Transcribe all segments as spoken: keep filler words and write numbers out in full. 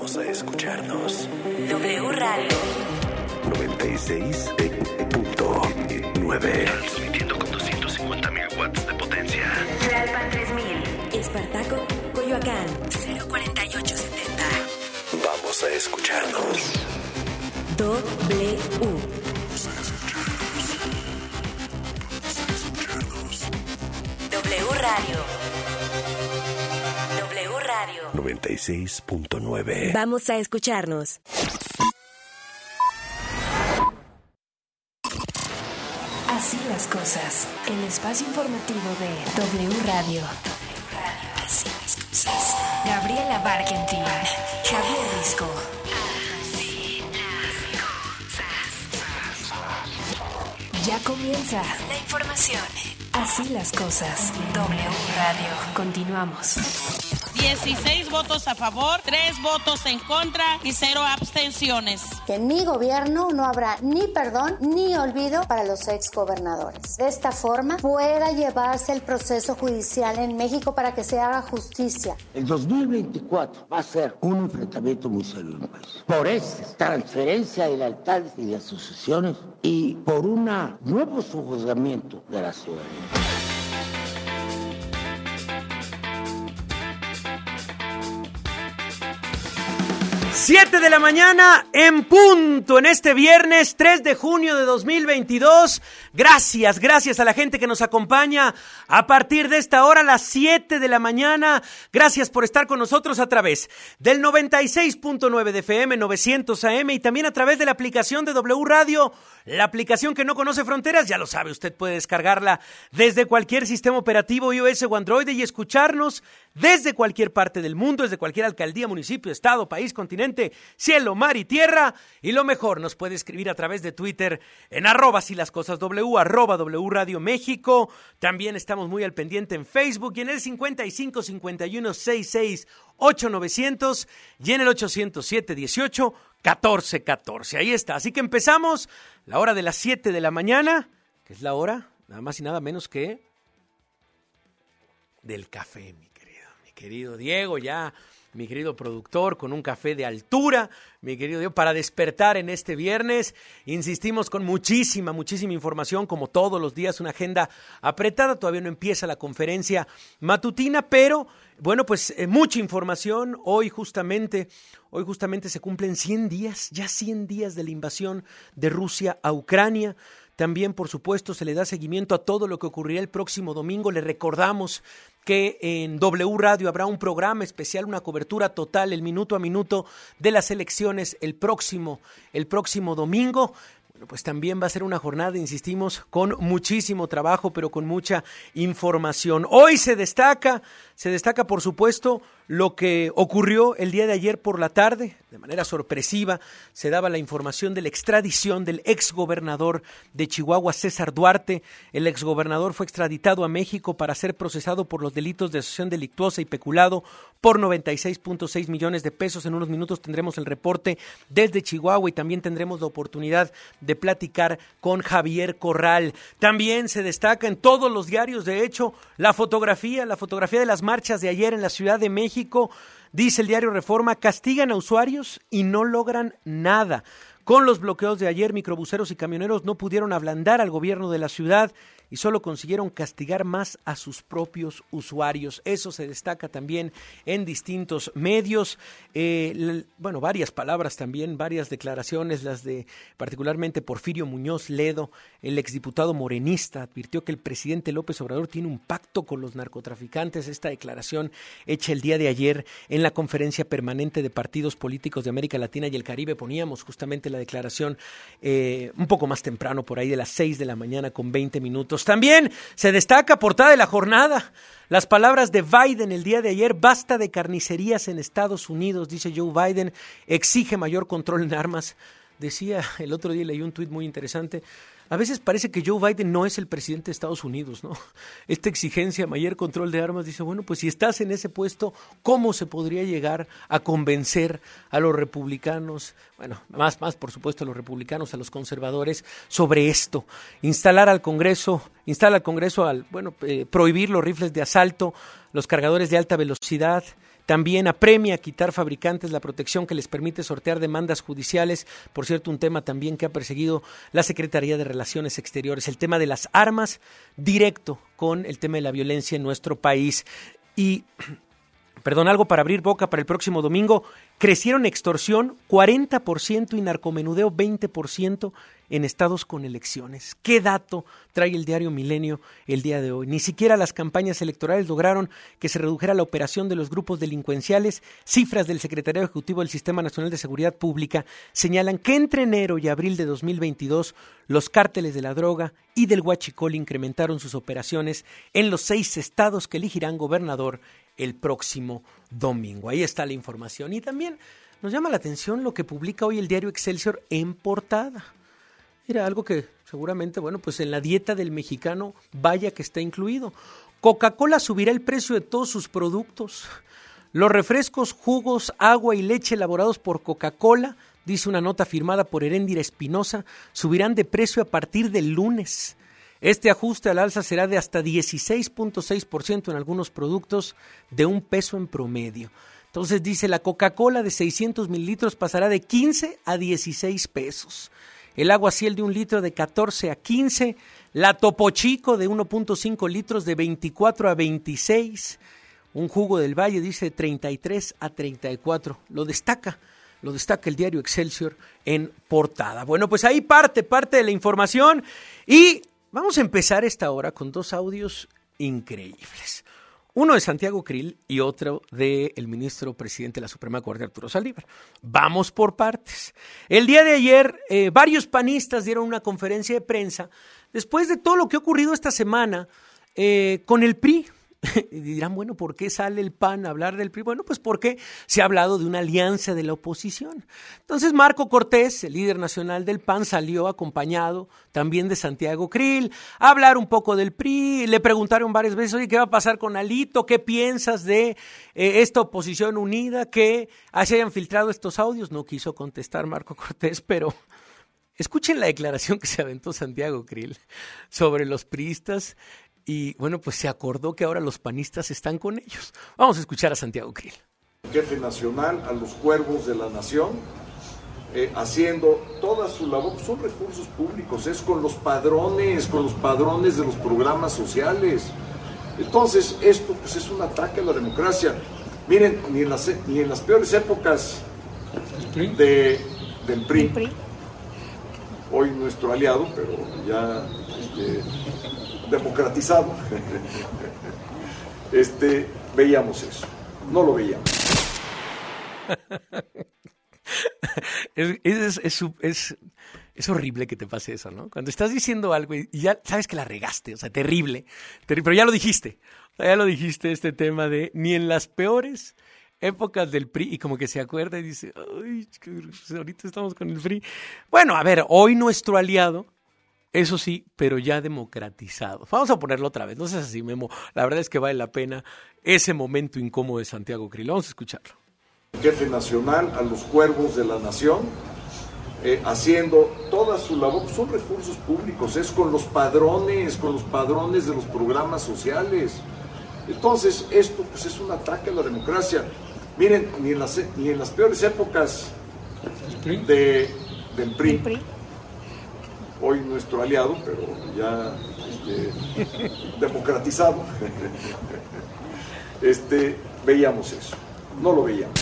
Vamos a escucharnos. W Radio noventa y seis punto nueve. Transmitiendo con doscientos cincuenta mil watts de potencia. Tlalpan tres mil. Espartaco, Coyoacán, cero cuarenta y ocho setenta. Vamos a escucharnos. W. W Radio. W Radio. noventa y seis punto nueve. Vamos a escucharnos. Así las cosas. El espacio informativo de W Radio. W Radio. Así las cosas. Gabriela Barkentin. Javier Risco. Así las cosas. Ya comienza la información. Así las cosas. W Radio. Continuamos. dieciséis votos a favor, tres votos en contra y cero abstenciones. En mi gobierno no habrá ni perdón ni olvido para los exgobernadores. De esta forma pueda llevarse el proceso judicial en México para que se haga justicia. El dos mil veinticuatro va a ser un enfrentamiento muy serio en el país. Por esta transferencia de lealtades y de asociaciones y por un nuevo sujuzgamiento de la ciudadanía. Siete de la mañana en punto en este viernes tres de junio de dos mil veintidós. Gracias, gracias a la gente que nos acompaña a partir de esta hora, las siete de la mañana. Gracias por estar con nosotros a través del noventa y seis punto nueve de F M, novecientos A M y también a través de la aplicación de W Radio, la aplicación que no conoce fronteras. Ya lo sabe, usted puede descargarla desde cualquier sistema operativo iOS o Android y escucharnos desde cualquier parte del mundo, desde cualquier alcaldía, municipio, estado, país, continente, cielo, mar y tierra. Y lo mejor, nos puede escribir a través de Twitter en arroba si las cosas W, arroba W Radio México. También estamos muy al pendiente en Facebook y en el cincuenta y cinco, cincuenta y uno, sesenta y seis, ocho novecientos y en el ochocientos siete, dieciocho, catorce catorce. Ahí está. Así que empezamos la hora de las siete de la mañana, que es la hora, nada más y nada menos que del café, mi querido Diego, ya, mi querido productor, con un café de altura, mi querido Diego, para despertar en este viernes. Insistimos con muchísima, muchísima información, como todos los días, una agenda apretada. Todavía no empieza la conferencia matutina, pero, bueno, pues eh, mucha información. Hoy justamente, hoy justamente se cumplen cien días, ya cien días de la invasión de Rusia a Ucrania. También, por supuesto, se le da seguimiento a todo lo que ocurrirá el próximo domingo. Le recordamos que en W Radio habrá un programa especial, una cobertura total, el minuto a minuto de las elecciones el próximo, el próximo domingo. Bueno, pues también va a ser una jornada, insistimos, con muchísimo trabajo, pero con mucha información. Hoy se destaca, se destaca, por supuesto, lo que ocurrió el día de ayer por la tarde. De manera sorpresiva se daba la información de la extradición del exgobernador de Chihuahua, César Duarte. El exgobernador fue extraditado a México para ser procesado por los delitos de asociación delictuosa y peculado por noventa y seis punto seis millones de pesos. En unos minutos tendremos el reporte desde Chihuahua y también tendremos la oportunidad de platicar con Javier Corral. También se destaca en todos los diarios, de hecho, la fotografía, la fotografía de las marchas de ayer en la Ciudad de México. Dice el diario Reforma, castigan a usuarios y no logran nada. Con los bloqueos de ayer, microbuseros y camioneros no pudieron ablandar al gobierno de la ciudad y solo consiguieron castigar más a sus propios usuarios. Eso se destaca también en distintos medios. Eh, bueno, varias palabras también, varias declaraciones, las de particularmente Porfirio Muñoz Ledo, el exdiputado morenista, advirtió que el presidente López Obrador tiene un pacto con los narcotraficantes. Esta declaración hecha el día de ayer en la Conferencia Permanente de Partidos Políticos de América Latina y el Caribe. Poníamos justamente la declaración eh, un poco más temprano, por ahí de las seis de la mañana con veinte minutos. También se destaca portada de la jornada, las palabras de Biden el día de ayer: basta de carnicerías en Estados Unidos, dice Joe Biden, exige mayor control en armas. Decía el otro día, leí un tuit muy interesante, a veces parece que Joe Biden no es el presidente de Estados Unidos, ¿no? Esta exigencia, mayor control de armas, dice, bueno, pues si estás en ese puesto, ¿cómo se podría llegar a convencer a los republicanos, bueno, más, más por supuesto a los republicanos, a los conservadores, sobre esto? Instalar al Congreso, instalar al Congreso al, bueno, eh, prohibir los rifles de asalto, los cargadores de alta velocidad, también apremia a quitar fabricantes la protección que les permite sortear demandas judiciales. Por cierto, un tema también que ha perseguido la Secretaría de Relaciones Exteriores, el tema de las armas, directo con el tema de la violencia en nuestro país. Y, perdón, algo para abrir boca para el próximo domingo: crecieron extorsión cuarenta por ciento y narcomenudeo veinte por ciento en estados con elecciones. ¿Qué dato trae el diario Milenio el día de hoy? Ni siquiera las campañas electorales lograron que se redujera la operación de los grupos delincuenciales. Cifras del Secretariado Ejecutivo del Sistema Nacional de Seguridad Pública señalan que entre enero y abril de dos mil veintidós los cárteles de la droga y del huachicol incrementaron sus operaciones en los seis estados que elegirán gobernador el próximo domingo. Ahí está la información. Y también nos llama la atención lo que publica hoy el diario Excelsior en portada. Era algo que seguramente, bueno, pues en la dieta del mexicano vaya que está incluido. Coca-Cola subirá el precio de todos sus productos. Los refrescos, jugos, agua y leche elaborados por Coca-Cola, dice una nota firmada por Heréndira Espinosa, subirán de precio a partir del lunes. Este ajuste al alza será de hasta dieciséis punto seis por ciento en algunos productos, de un peso en promedio. Entonces dice, la Coca-Cola de seiscientos mililitros pasará de quince a dieciséis pesos. El agua Ciel de un litro de catorce a quince, la Topo Chico de uno punto cinco litros de veinticuatro a veintiséis, un jugo del Valle dice de treinta y tres a treinta y cuatro. Lo destaca, lo destaca el diario Excelsior en portada. Bueno, pues ahí parte, parte de la información y vamos a empezar esta hora con dos audios increíbles. Uno de Santiago Krill y otro del ministro presidente de la Suprema Corte, Arturo Saldívar. Vamos por partes. El día de ayer, eh, varios panistas dieron una conferencia de prensa después de todo lo que ha ocurrido esta semana eh, con el P R I. Y dirán, bueno, ¿por qué sale el P A N a hablar del P R I? Bueno, pues porque se ha hablado de una alianza de la oposición. Entonces Marco Cortés, el líder nacional del P A N, salió acompañado también de Santiago Krill a hablar un poco del P R I. Le preguntaron varias veces, oye, ¿qué va a pasar con Alito? ¿Qué piensas de eh, esta oposición unida que se hayan filtrado estos audios? No quiso contestar Marco Cortés, pero escuchen la declaración que se aventó Santiago Krill sobre los priistas. Y bueno, pues se acordó que ahora los panistas están con ellos. Vamos a escuchar a Santiago Krill. Jefe nacional, a los cuervos de la nación, eh, haciendo toda su labor, son recursos públicos, es con los padrones, con los padrones de los programas sociales. Entonces, esto pues es un ataque a la democracia. Miren, ni en las, ni en las peores épocas de, del P R I, hoy nuestro aliado, pero ya este, democratizado, este, veíamos eso, no lo veíamos. Es, es, es, es, es horrible que te pase eso, ¿no? Cuando estás diciendo algo y ya sabes que la regaste, o sea, terrible, terrible, pero ya lo dijiste, ya lo dijiste, este tema de ni en las peores épocas del P R I, y como que se acuerda y dice, ay, ahorita estamos con el P R I. Bueno, a ver, hoy nuestro aliado, eso sí, pero ya democratizado. Vamos a ponerlo otra vez, no seas así, Memo. La verdad es que vale la pena ese momento incómodo de Santiago Krill. Vamos a escucharlo. Jefe nacional, a los cuervos de la nación, eh, haciendo toda su labor, son recursos públicos, es con los padrones, con los padrones de los programas sociales. Entonces, esto pues es un ataque a la democracia. Miren, ni en las, ni en las peores épocas de, del P R I, P R I, hoy nuestro aliado, pero ya este, democratizado, este, veíamos eso, no lo veíamos.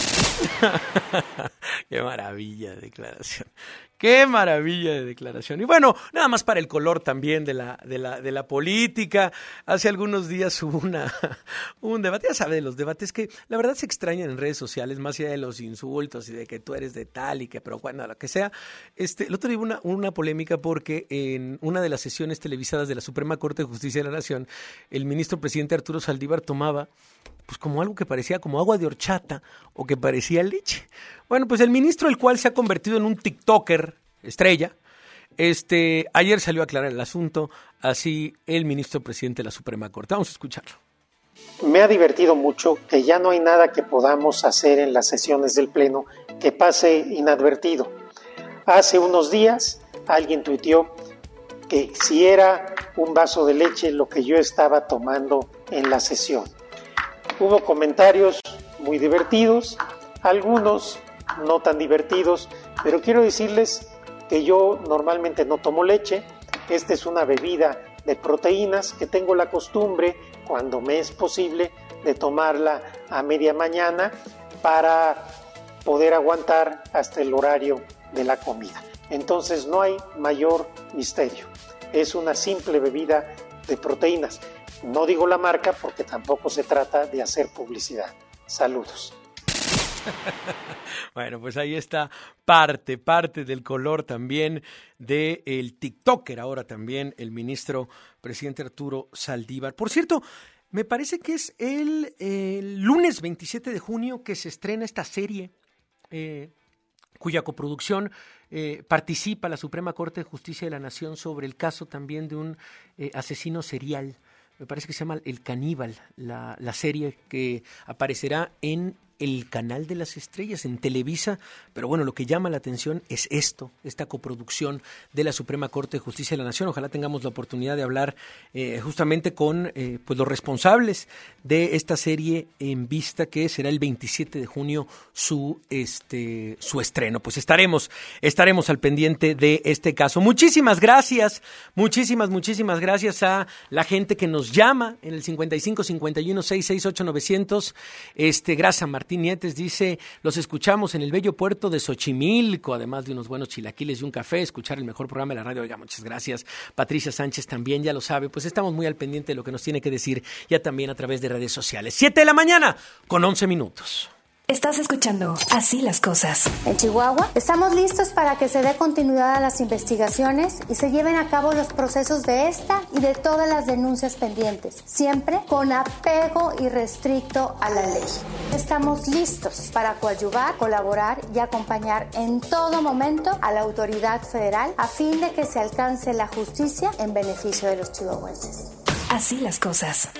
Qué maravilla de declaración. Qué maravilla de declaración. Y bueno, nada más para el color también de la, de la, de la política. Hace algunos días hubo una, un debate, ya sabe, de los debates que la verdad se extrañan en redes sociales, más allá de los insultos y de que tú eres de tal y que, pero bueno, lo que sea. Este, el otro día hubo una, una polémica porque en una de las sesiones televisadas de la Suprema Corte de Justicia de la Nación, el ministro presidente Arturo Saldívar tomaba pues como algo que parecía como agua de horchata o que parecía leche. Bueno, pues el ministro, el cual se ha convertido en un TikToker estrella, este, ayer salió a aclarar el asunto, así el ministro presidente de la Suprema Corte. Vamos a escucharlo. Me ha divertido mucho que ya no hay nada que podamos hacer en las sesiones del Pleno que pase inadvertido. Hace unos días alguien tuiteó que si era un vaso de leche lo que yo estaba tomando en la sesión. Hubo comentarios muy divertidos, algunos no tan divertidos, pero quiero decirles que yo normalmente no tomo leche. Esta es una bebida de proteínas que tengo la costumbre, cuando me es posible, de tomarla a media mañana para poder aguantar hasta el horario de la comida. Entonces no hay mayor misterio. Es una simple bebida de proteínas. No digo la marca porque tampoco se trata de hacer publicidad. Saludos. Bueno, pues ahí está parte, parte del color también del TikToker, ahora también el ministro presidente Arturo Saldívar. Por cierto, me parece que es el, el lunes veintisiete de junio que se estrena esta serie, eh, cuya coproducción eh, participa la Suprema Corte de Justicia de la Nación sobre el caso también de un eh, asesino serial. Me parece que se llama El Caníbal, la, la serie que aparecerá en el Canal de las Estrellas, en Televisa, pero bueno, lo que llama la atención es esto, esta coproducción de la Suprema Corte de Justicia de la Nación. Ojalá tengamos la oportunidad de hablar eh, justamente con eh, pues los responsables de esta serie en vista, que será el veintisiete de junio su este su estreno. Pues estaremos, estaremos al pendiente de este caso. Muchísimas gracias, muchísimas, muchísimas gracias a la gente que nos llama en el cincuenta y cinco cincuenta y uno sesenta y seis ocho novecientos. Este, gracias a Martín Nietes, dice, los escuchamos en el bello puerto de Xochimilco, además de unos buenos chilaquiles y un café, escuchar el mejor programa de la radio. Oiga, muchas gracias. Patricia Sánchez también, ya lo sabe, pues estamos muy al pendiente de lo que nos tiene que decir, ya también a través de redes sociales. Siete de la mañana con once minutos. Estás escuchando Así las Cosas. En Chihuahua estamos listos para que se dé continuidad a las investigaciones y se lleven a cabo los procesos de esta y de todas las denuncias pendientes, siempre con apego irrestricto a la ley. Estamos listos para coadyuvar, colaborar y acompañar en todo momento a la autoridad federal a fin de que se alcance la justicia en beneficio de los chihuahuenses. Así las Cosas.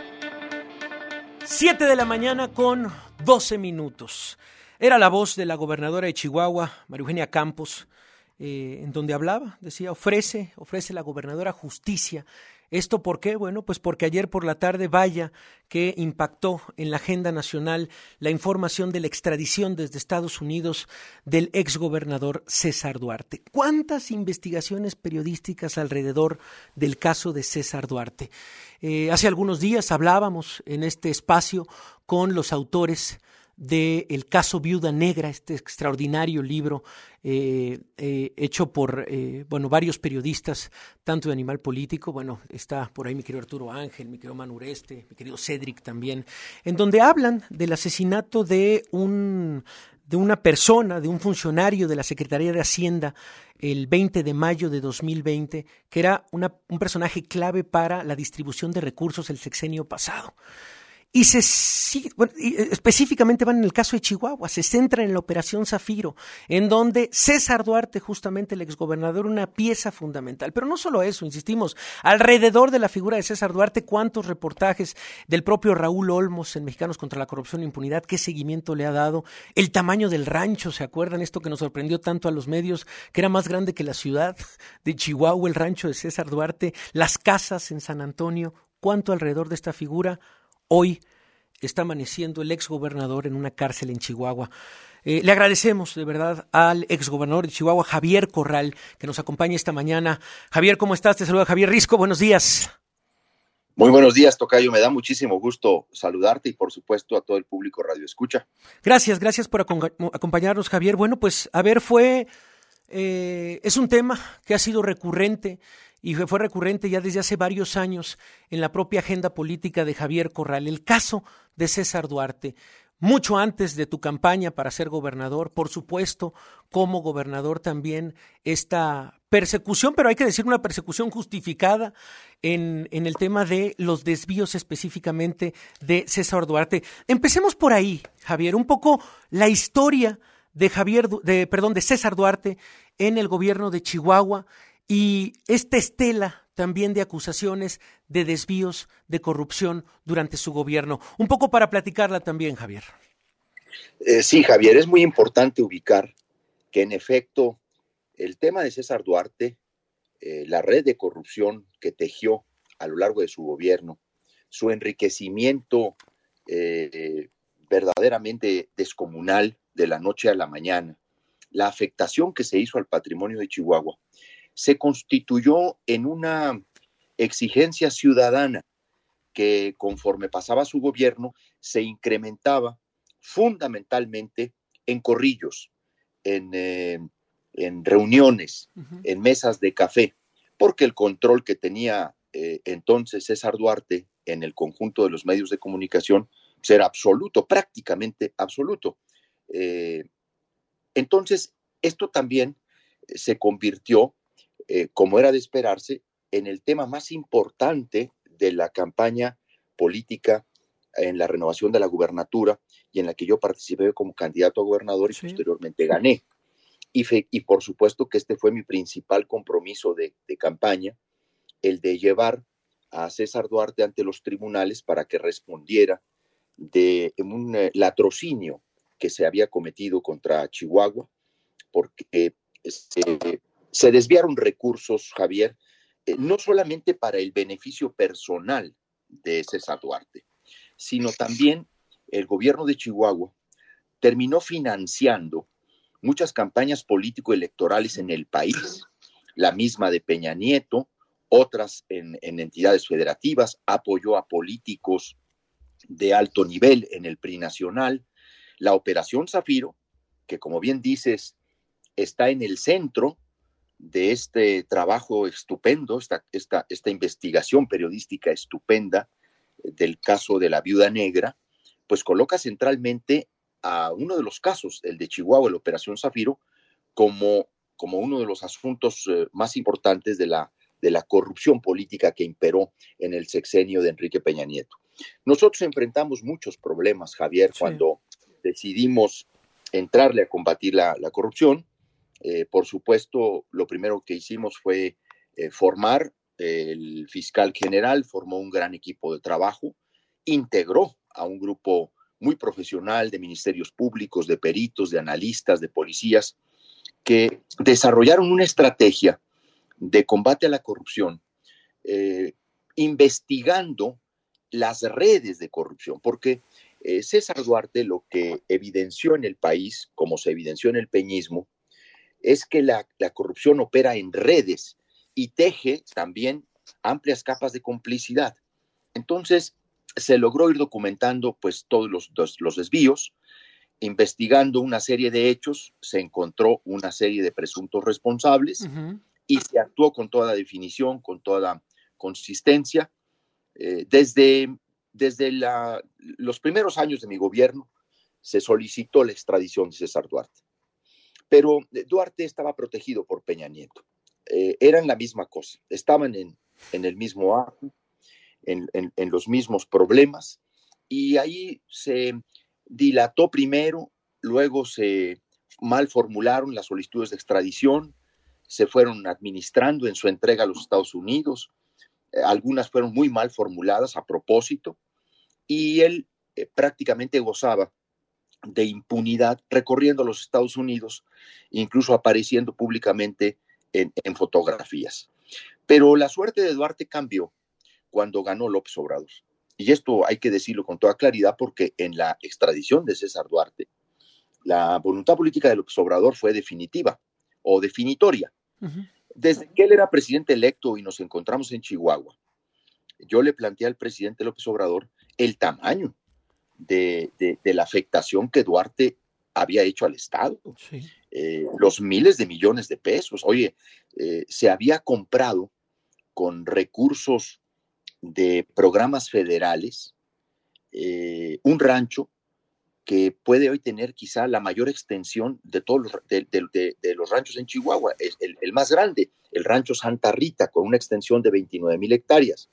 Siete de la mañana con doce minutos. Era la voz de la gobernadora de Chihuahua, María Eugenia Campos, eh, en donde hablaba, decía, ofrece, ofrece la gobernadora justicia. ¿Esto por qué? Bueno, pues porque ayer por la tarde, vaya, que impactó en la agenda nacional la información de la extradición desde Estados Unidos del exgobernador César Duarte. ¿Cuántas investigaciones periodísticas alrededor del caso de César Duarte? Eh, hace algunos días hablábamos en este espacio con los autores del caso Viuda Negra, este extraordinario libro eh, eh, hecho por eh, bueno varios periodistas, tanto de Animal Político, bueno, está por ahí mi querido Arturo Ángel, mi querido Manu Ureste, mi querido Cedric también, en donde hablan del asesinato de un de una persona, de un funcionario de la Secretaría de Hacienda el veinte de mayo de dos mil veinte, que era una, un personaje clave para la distribución de recursos el sexenio pasado. Y se sí, bueno, y específicamente van en el caso de Chihuahua, se centra en la Operación Zafiro, en donde César Duarte, justamente el exgobernador, una pieza fundamental. Pero no solo eso, insistimos, alrededor de la figura de César Duarte, cuántos reportajes del propio Raúl Olmos en Mexicanos contra la Corrupción e Impunidad, qué seguimiento le ha dado, el tamaño del rancho, ¿se acuerdan? Esto que nos sorprendió tanto a los medios, que era más grande que la ciudad de Chihuahua, el rancho de César Duarte, las casas en San Antonio, cuánto alrededor de esta figura. Hoy está amaneciendo el exgobernador en una cárcel en Chihuahua. Eh, le agradecemos de verdad al exgobernador de Chihuahua, Javier Corral, que nos acompaña esta mañana. Javier, ¿cómo estás? Te saluda Javier Risco, buenos días. Muy buenos días, tocayo. Me da muchísimo gusto saludarte y, por supuesto, a todo el público Radio Escucha. Gracias, gracias por acompañarnos, Javier. Bueno, pues, a ver, fue... Eh, es un tema que ha sido recurrente y fue recurrente ya desde hace varios años en la propia agenda política de Javier Corral, el caso de César Duarte. Mucho antes de tu campaña para ser gobernador, por supuesto, como gobernador también, esta persecución, pero hay que decir una persecución justificada en, en el tema de los desvíos específicamente de César Duarte. Empecemos por ahí, Javier, un poco la historia de Javier, de, perdón, de César Duarte en el gobierno de Chihuahua y esta estela también de acusaciones de desvíos, de corrupción durante su gobierno. Un poco para platicarla también, Javier. Eh, sí, Javier, es muy importante ubicar que en efecto el tema de César Duarte, eh, la red de corrupción que tejió a lo largo de su gobierno, su enriquecimiento eh, verdaderamente descomunal de la noche a la mañana, la afectación que se hizo al patrimonio de Chihuahua, se constituyó en una exigencia ciudadana que conforme pasaba su gobierno se incrementaba fundamentalmente en corrillos, en, eh, en reuniones, uh-huh. en mesas de café, porque el control que tenía eh, entonces César Duarte en el conjunto de los medios de comunicación pues era absoluto, prácticamente absoluto. Eh, entonces, esto también se convirtió, eh, como era de esperarse, en el tema más importante de la campaña política en la renovación de la gubernatura y en la que yo participé como candidato a gobernador y sí. posteriormente gané. Y, fe, y por supuesto que este fue mi principal compromiso de, de campaña, el de llevar a César Duarte ante los tribunales para que respondiera de un eh, latrocinio que se había cometido contra Chihuahua, porque se, se desviaron recursos, Javier, eh, no solamente para el beneficio personal de César Duarte, sino también el gobierno de Chihuahua terminó financiando muchas campañas político-electorales en el país, la misma de Peña Nieto, otras en, en entidades federativas, apoyó a políticos de alto nivel en el P R I nacional, la Operación Zafiro, que como bien dices, está en el centro de este trabajo estupendo, esta, esta, esta investigación periodística estupenda del caso de la Viuda Negra, pues coloca centralmente a uno de los casos, el de Chihuahua, la Operación Zafiro, como, como uno de los asuntos eh, más importantes de la, de la corrupción política que imperó en el sexenio de Enrique Peña Nieto. Nosotros enfrentamos muchos problemas, Javier, sí. cuando decidimos entrarle a combatir la, la corrupción. Eh, por supuesto, lo primero que hicimos fue eh, formar, eh, el fiscal general formó un gran equipo de trabajo, integró a un grupo muy profesional de ministerios públicos, de peritos, de analistas, de policías, que desarrollaron una estrategia de combate a la corrupción, eh, investigando las redes de corrupción, porque eh, César Duarte lo que evidenció en el país, como se evidenció en el peñismo, es que la, la corrupción opera en redes y teje también amplias capas de complicidad. Entonces, se logró ir documentando pues todos los, los, los desvíos, investigando una serie de hechos, se encontró una serie de presuntos responsables uh-huh. y se actuó con toda definición, con toda consistencia. Eh, desde desde la, los primeros años de mi gobierno se solicitó la extradición de César Duarte, pero Duarte estaba protegido por Peña Nieto. Eh, eran la misma cosa, estaban en, en el mismo ajo, en, en, en los mismos problemas, y ahí se dilató primero, luego se mal formularon las solicitudes de extradición, se fueron administrando en su entrega a los Estados Unidos, eh, algunas fueron muy mal formuladas a propósito, y él eh, prácticamente gozaba de impunidad recorriendo los Estados Unidos, incluso apareciendo públicamente en, en fotografías. Pero la suerte de Duarte cambió cuando ganó López Obrador. Y esto hay que decirlo con toda claridad porque en la extradición de César Duarte, la voluntad política de López Obrador fue definitiva o definitoria. Uh-huh. Desde que él era presidente electo y nos encontramos en Chihuahua, yo le planteé al presidente López Obrador el tamaño de, de, de la afectación que Duarte había hecho al Estado. Sí. Eh, los miles de millones de pesos. Oye, eh, se había comprado con recursos de programas federales eh, un rancho que puede hoy tener quizá la mayor extensión de todos los, de, de, de, de los ranchos en Chihuahua, el, el, el más grande, el rancho Santa Rita, con una extensión de veintinueve mil hectáreas.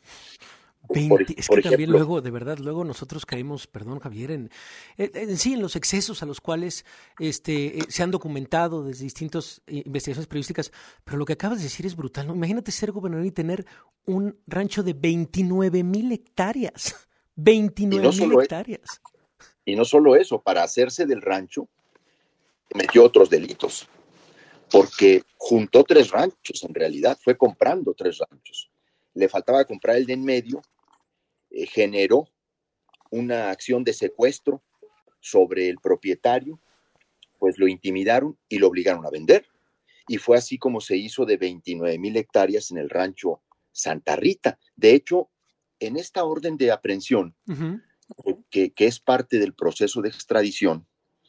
veinte, por, es que por también ejemplo, luego, de verdad, luego nosotros caímos, perdón Javier, en, en, en sí, en los excesos a los cuales este, eh, se han documentado desde distintas eh, investigaciones periodísticas, pero lo que acabas de decir es brutal, ¿no? Imagínate ser gobernador y tener un rancho de veintinueve mil hectáreas, veintinueve mil no hectáreas. Es, y no solo eso, para hacerse del rancho, metió otros delitos, porque juntó tres ranchos, en realidad, fue comprando tres ranchos. Le faltaba comprar el de en medio, eh, generó una acción de secuestro sobre el propietario, pues lo intimidaron y lo obligaron a vender. Y fue así como se hizo de veintinueve mil hectáreas en el rancho Santa Rita. De hecho, en esta orden de aprehensión, uh-huh. que, que es parte del proceso de extradición,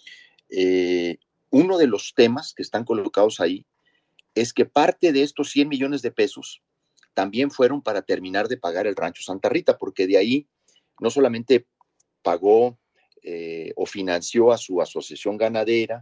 eh, uno de los temas que están colocados ahí es que parte de estos cien millones de pesos también fueron para terminar de pagar el rancho Santa Rita, porque de ahí no solamente pagó eh, o financió a su asociación ganadera,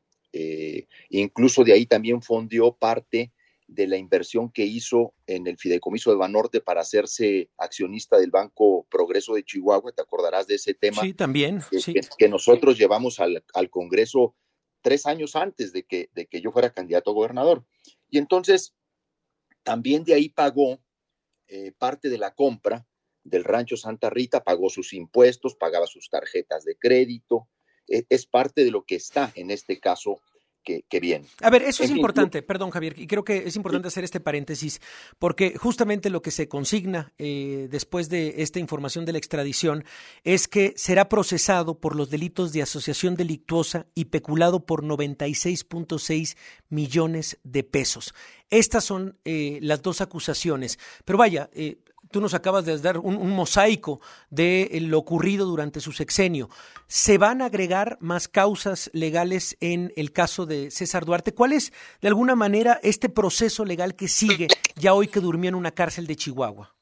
eh, incluso de ahí también fondeó parte de la inversión que hizo en el fideicomiso de Banorte para hacerse accionista del Banco Progreso de Chihuahua. ¿Te acordarás de ese tema? Sí, también. Que, sí. que, que nosotros llevamos al, al Congreso tres años antes de que, de que yo fuera candidato a gobernador. Y entonces también de ahí pagó eh, parte de la compra del rancho Santa Rita, pagó sus impuestos, pagaba sus tarjetas de crédito. Eh, es parte de lo que está en este caso que, que viene. A ver, eso en es fin, importante, yo... perdón Javier, y creo que es importante sí. hacer este paréntesis, porque justamente lo que se consigna eh, después de esta información de la extradición es que será procesado por los delitos de asociación delictuosa y peculado por noventa y seis punto seis millones de pesos. Estas son eh, las dos acusaciones, pero vaya, eh, tú nos acabas de dar un, un mosaico de lo ocurrido durante su sexenio. ¿Se van a agregar más causas legales en el caso de César Duarte? ¿Cuál es, de alguna manera, este proceso legal que sigue ya hoy que durmió en una cárcel de Chihuahua?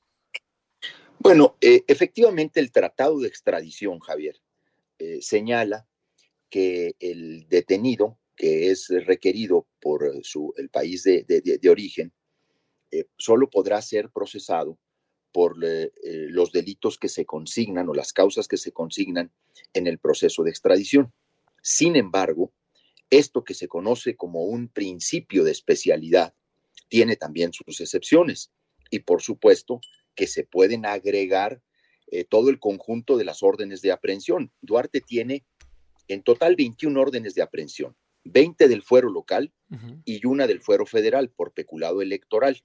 Bueno, eh, efectivamente el tratado de extradición, Javier, eh, señala que el detenido, que es requerido por su, el país de, de, de, de origen, eh, solo podrá ser procesado por eh, los delitos que se consignan o las causas que se consignan en el proceso de extradición. Sin embargo, esto que se conoce como un principio de especialidad tiene también sus excepciones y, por supuesto, que se pueden agregar eh, todo el conjunto de las órdenes de aprehensión. Duarte tiene en total veintiuna órdenes de aprehensión, veinte del fuero local uh-huh. y una del fuero federal por peculado electoral.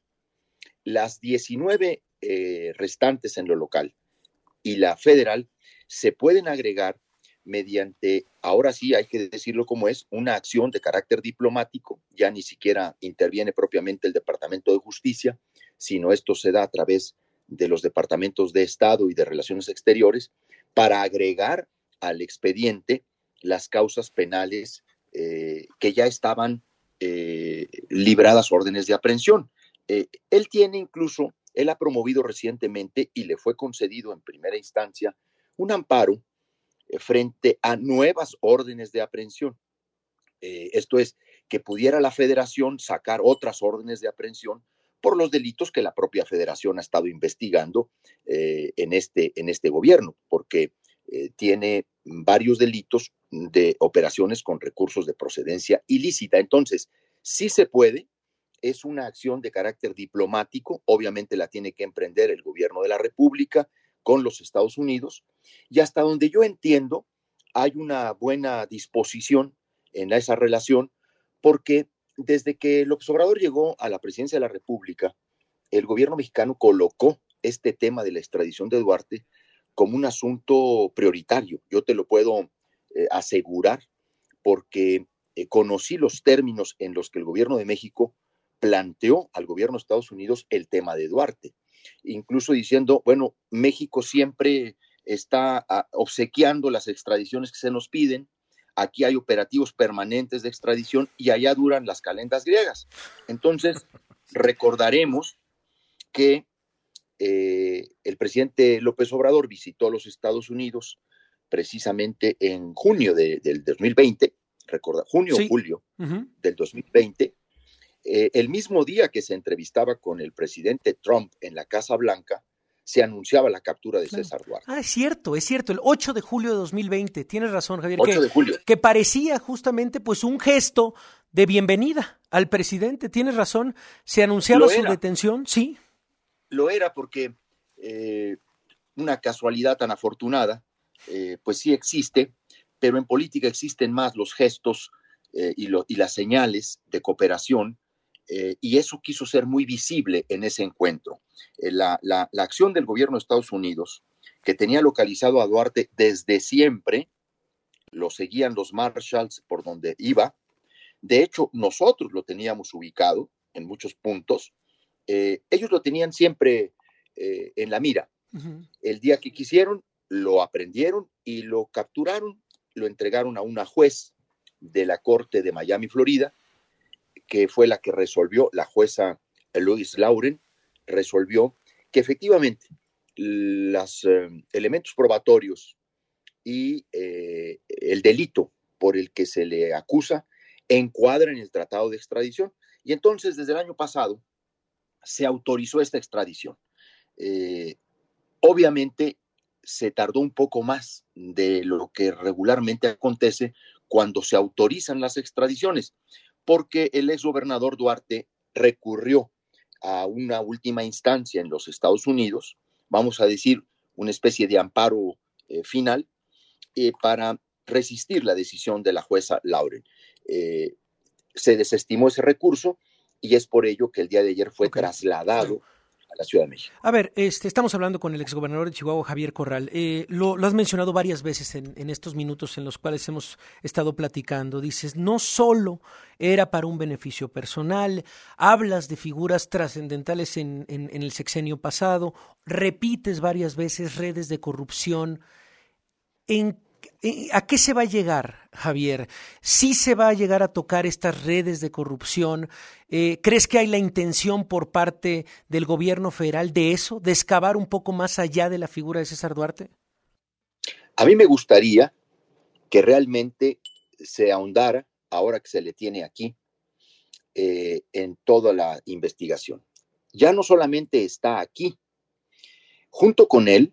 Las diecinueve eh, restantes en lo local y la federal se pueden agregar mediante, ahora sí hay que decirlo como es, una acción de carácter diplomático. Ya ni siquiera interviene propiamente el Departamento de Justicia, sino esto se da a través de los departamentos de Estado y de Relaciones Exteriores para agregar al expediente las causas penales eh, que ya estaban eh, libradas órdenes de aprehensión. Eh, él tiene incluso, él ha promovido recientemente y le fue concedido en primera instancia un amparo eh, frente a nuevas órdenes de aprehensión. Eh, esto es, que pudiera la federación sacar otras órdenes de aprehensión por los delitos que la propia federación ha estado investigando eh, en, este, en este gobierno, porque eh, tiene varios delitos de operaciones con recursos de procedencia ilícita. Entonces, sí se puede. Es una acción de carácter diplomático, obviamente la tiene que emprender el gobierno de la República con los Estados Unidos, y hasta donde yo entiendo hay una buena disposición en esa relación, porque desde que López Obrador llegó a la presidencia de la República, el gobierno mexicano colocó este tema de la extradición de Duarte como un asunto prioritario. Yo te lo puedo eh, asegurar porque eh, conocí los términos en los que el gobierno de México planteó al gobierno de Estados Unidos el tema de Duarte, incluso diciendo, bueno, México siempre está a, obsequiando las extradiciones que se nos piden, aquí hay operativos permanentes de extradición y allá duran las calendas griegas. Entonces, recordaremos que eh, el presidente López Obrador visitó los Estados Unidos precisamente en junio de, del dos mil veinte, recuerda, junio o sí. julio uh-huh. del dos mil veinte, Eh, el mismo día que se entrevistaba con el presidente Trump en la Casa Blanca, se anunciaba la captura de claro. César Duarte. Ah, es cierto, es cierto, el ocho de julio de dos mil veinte, tienes razón, Javier, ocho que, de julio. que parecía justamente pues un gesto de bienvenida al presidente, tienes razón, se anunciaba su detención, sí. Lo era porque eh, una casualidad tan afortunada, eh, pues sí existe, pero en política existen más los gestos eh, y, lo, y las señales de cooperación. Eh, y eso quiso ser muy visible en ese encuentro. Eh, la, la, la acción del gobierno de Estados Unidos que tenía localizado a Duarte desde siempre, lo seguían los Marshalls por donde iba. De hecho, nosotros lo teníamos ubicado en muchos puntos. Eh, ellos lo tenían siempre eh, en la mira. Uh-huh. El día que quisieron, lo aprendieron y lo capturaron, lo entregaron a una juez de la Corte de Miami, Florida, que fue la que resolvió, la jueza Lois Lauren, resolvió que efectivamente los eh, elementos probatorios y eh, el delito por el que se le acusa encuadran en el tratado de extradición. Y entonces, desde el año pasado, se autorizó esta extradición. Eh, obviamente, se tardó un poco más de lo que regularmente acontece cuando se autorizan las extradiciones, porque el exgobernador Duarte recurrió a una última instancia en los Estados Unidos, vamos a decir, una especie de amparo eh, final, eh, para resistir la decisión de la jueza Lauren. Eh, se desestimó ese recurso y es por ello que el día de ayer fue okay. trasladado a la Ciudad de México. A ver, este, estamos hablando con el exgobernador de Chihuahua, Javier Corral. Eh, lo, lo has mencionado varias veces en, en estos minutos en los cuales hemos estado platicando. Dices, no solo era para un beneficio personal, hablas de figuras trascendentales en, en, en el sexenio pasado, repites varias veces redes de corrupción. ¿En ¿A qué se va a llegar, Javier? ¿Sí se va a llegar a tocar estas redes de corrupción? Eh, ¿Crees que hay la intención por parte del gobierno federal de eso, de excavar un poco más allá de la figura de César Duarte? A mí me gustaría que realmente se ahondara, ahora que se le tiene aquí, eh, en toda la investigación. Ya no solamente está aquí, junto con él,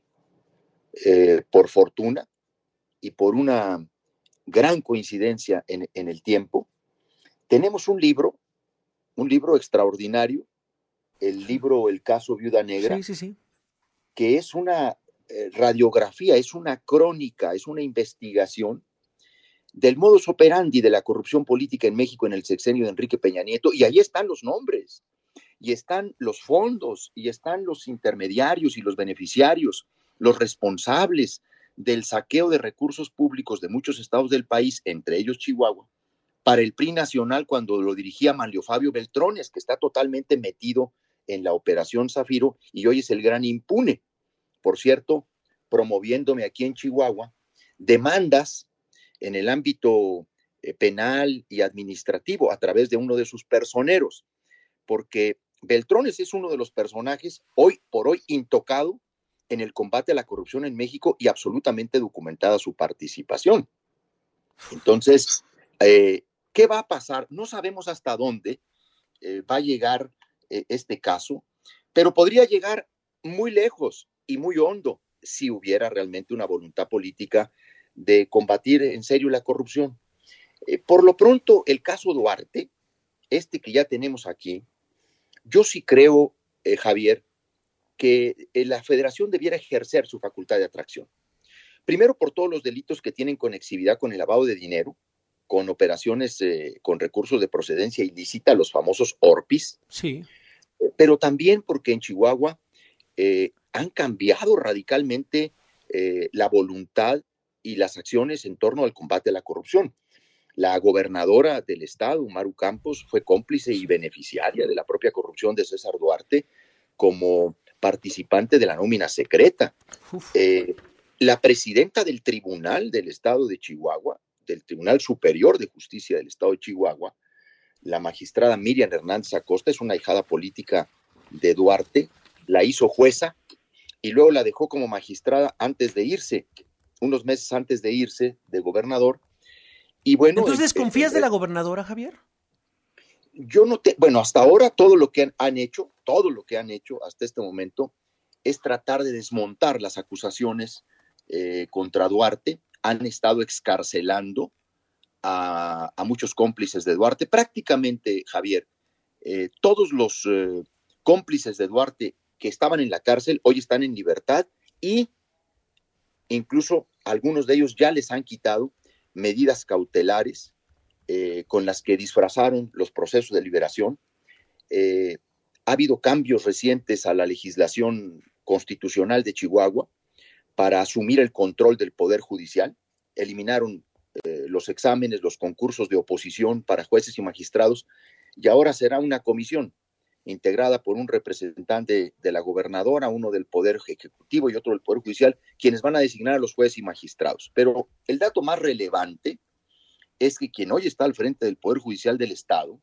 eh, por fortuna, y por una gran coincidencia en, en el tiempo, tenemos un libro, un libro extraordinario, el libro El caso Viuda Negra, sí, sí, sí. que es una eh, radiografía, es una crónica, es una investigación del modus operandi de la corrupción política en México en el sexenio de Enrique Peña Nieto, y ahí están los nombres, y están los fondos, y están los intermediarios y los beneficiarios, los responsables del saqueo de recursos públicos de muchos estados del país, entre ellos Chihuahua, para el P R I nacional cuando lo dirigía Manlio Fabio Beltrones, que está totalmente metido en la Operación Zafiro y hoy es el gran impune, por cierto, promoviéndome aquí en Chihuahua demandas en el ámbito eh, penal y administrativo a través de uno de sus personeros, porque Beltrones es uno de los personajes hoy por hoy intocado en el combate a la corrupción en México y absolutamente documentada su participación. Entonces, eh, ¿qué va a pasar? No sabemos hasta dónde eh, va a llegar eh, este caso, pero podría llegar muy lejos y muy hondo si hubiera realmente una voluntad política de combatir en serio la corrupción. Eh, por lo pronto, el caso Duarte, este que ya tenemos aquí, yo sí creo, eh, Javier, que la federación debiera ejercer su facultad de atracción. Primero, por todos los delitos que tienen conexividad con el lavado de dinero, con operaciones eh, con recursos de procedencia ilícita, los famosos O R P Is. Sí. Pero también porque en Chihuahua eh, han cambiado radicalmente eh, la voluntad y las acciones en torno al combate a la corrupción. La gobernadora del estado, Maru Campos, fue cómplice y beneficiaria de la propia corrupción de César Duarte como participante de la nómina secreta. Eh, la presidenta del Tribunal del Estado de Chihuahua, del Tribunal Superior de Justicia del Estado de Chihuahua, la magistrada Miriam Hernández Acosta, es una ahijada política de Duarte, la hizo jueza y luego la dejó como magistrada antes de irse, unos meses antes de irse de gobernador. Y bueno, ¿entonces desconfías de la gobernadora, Javier? Yo no te, bueno, hasta ahora todo lo que han, han hecho, todo lo que han hecho hasta este momento es tratar de desmontar las acusaciones eh, contra Duarte. Han estado excarcelando a, a muchos cómplices de Duarte. Prácticamente, Javier, eh, todos los eh, cómplices de Duarte que estaban en la cárcel hoy están en libertad y incluso algunos de ellos ya les han quitado medidas cautelares Eh, con las que disfrazaron los procesos de liberación. Eh, ha habido cambios recientes a la legislación constitucional de Chihuahua para asumir el control del Poder Judicial. Eliminaron eh, los exámenes, los concursos de oposición para jueces y magistrados, y ahora será una comisión integrada por un representante de la gobernadora, uno del Poder Ejecutivo y otro del Poder Judicial, quienes van a designar a los jueces y magistrados. Pero el dato más relevante es que quien hoy está al frente del Poder Judicial del Estado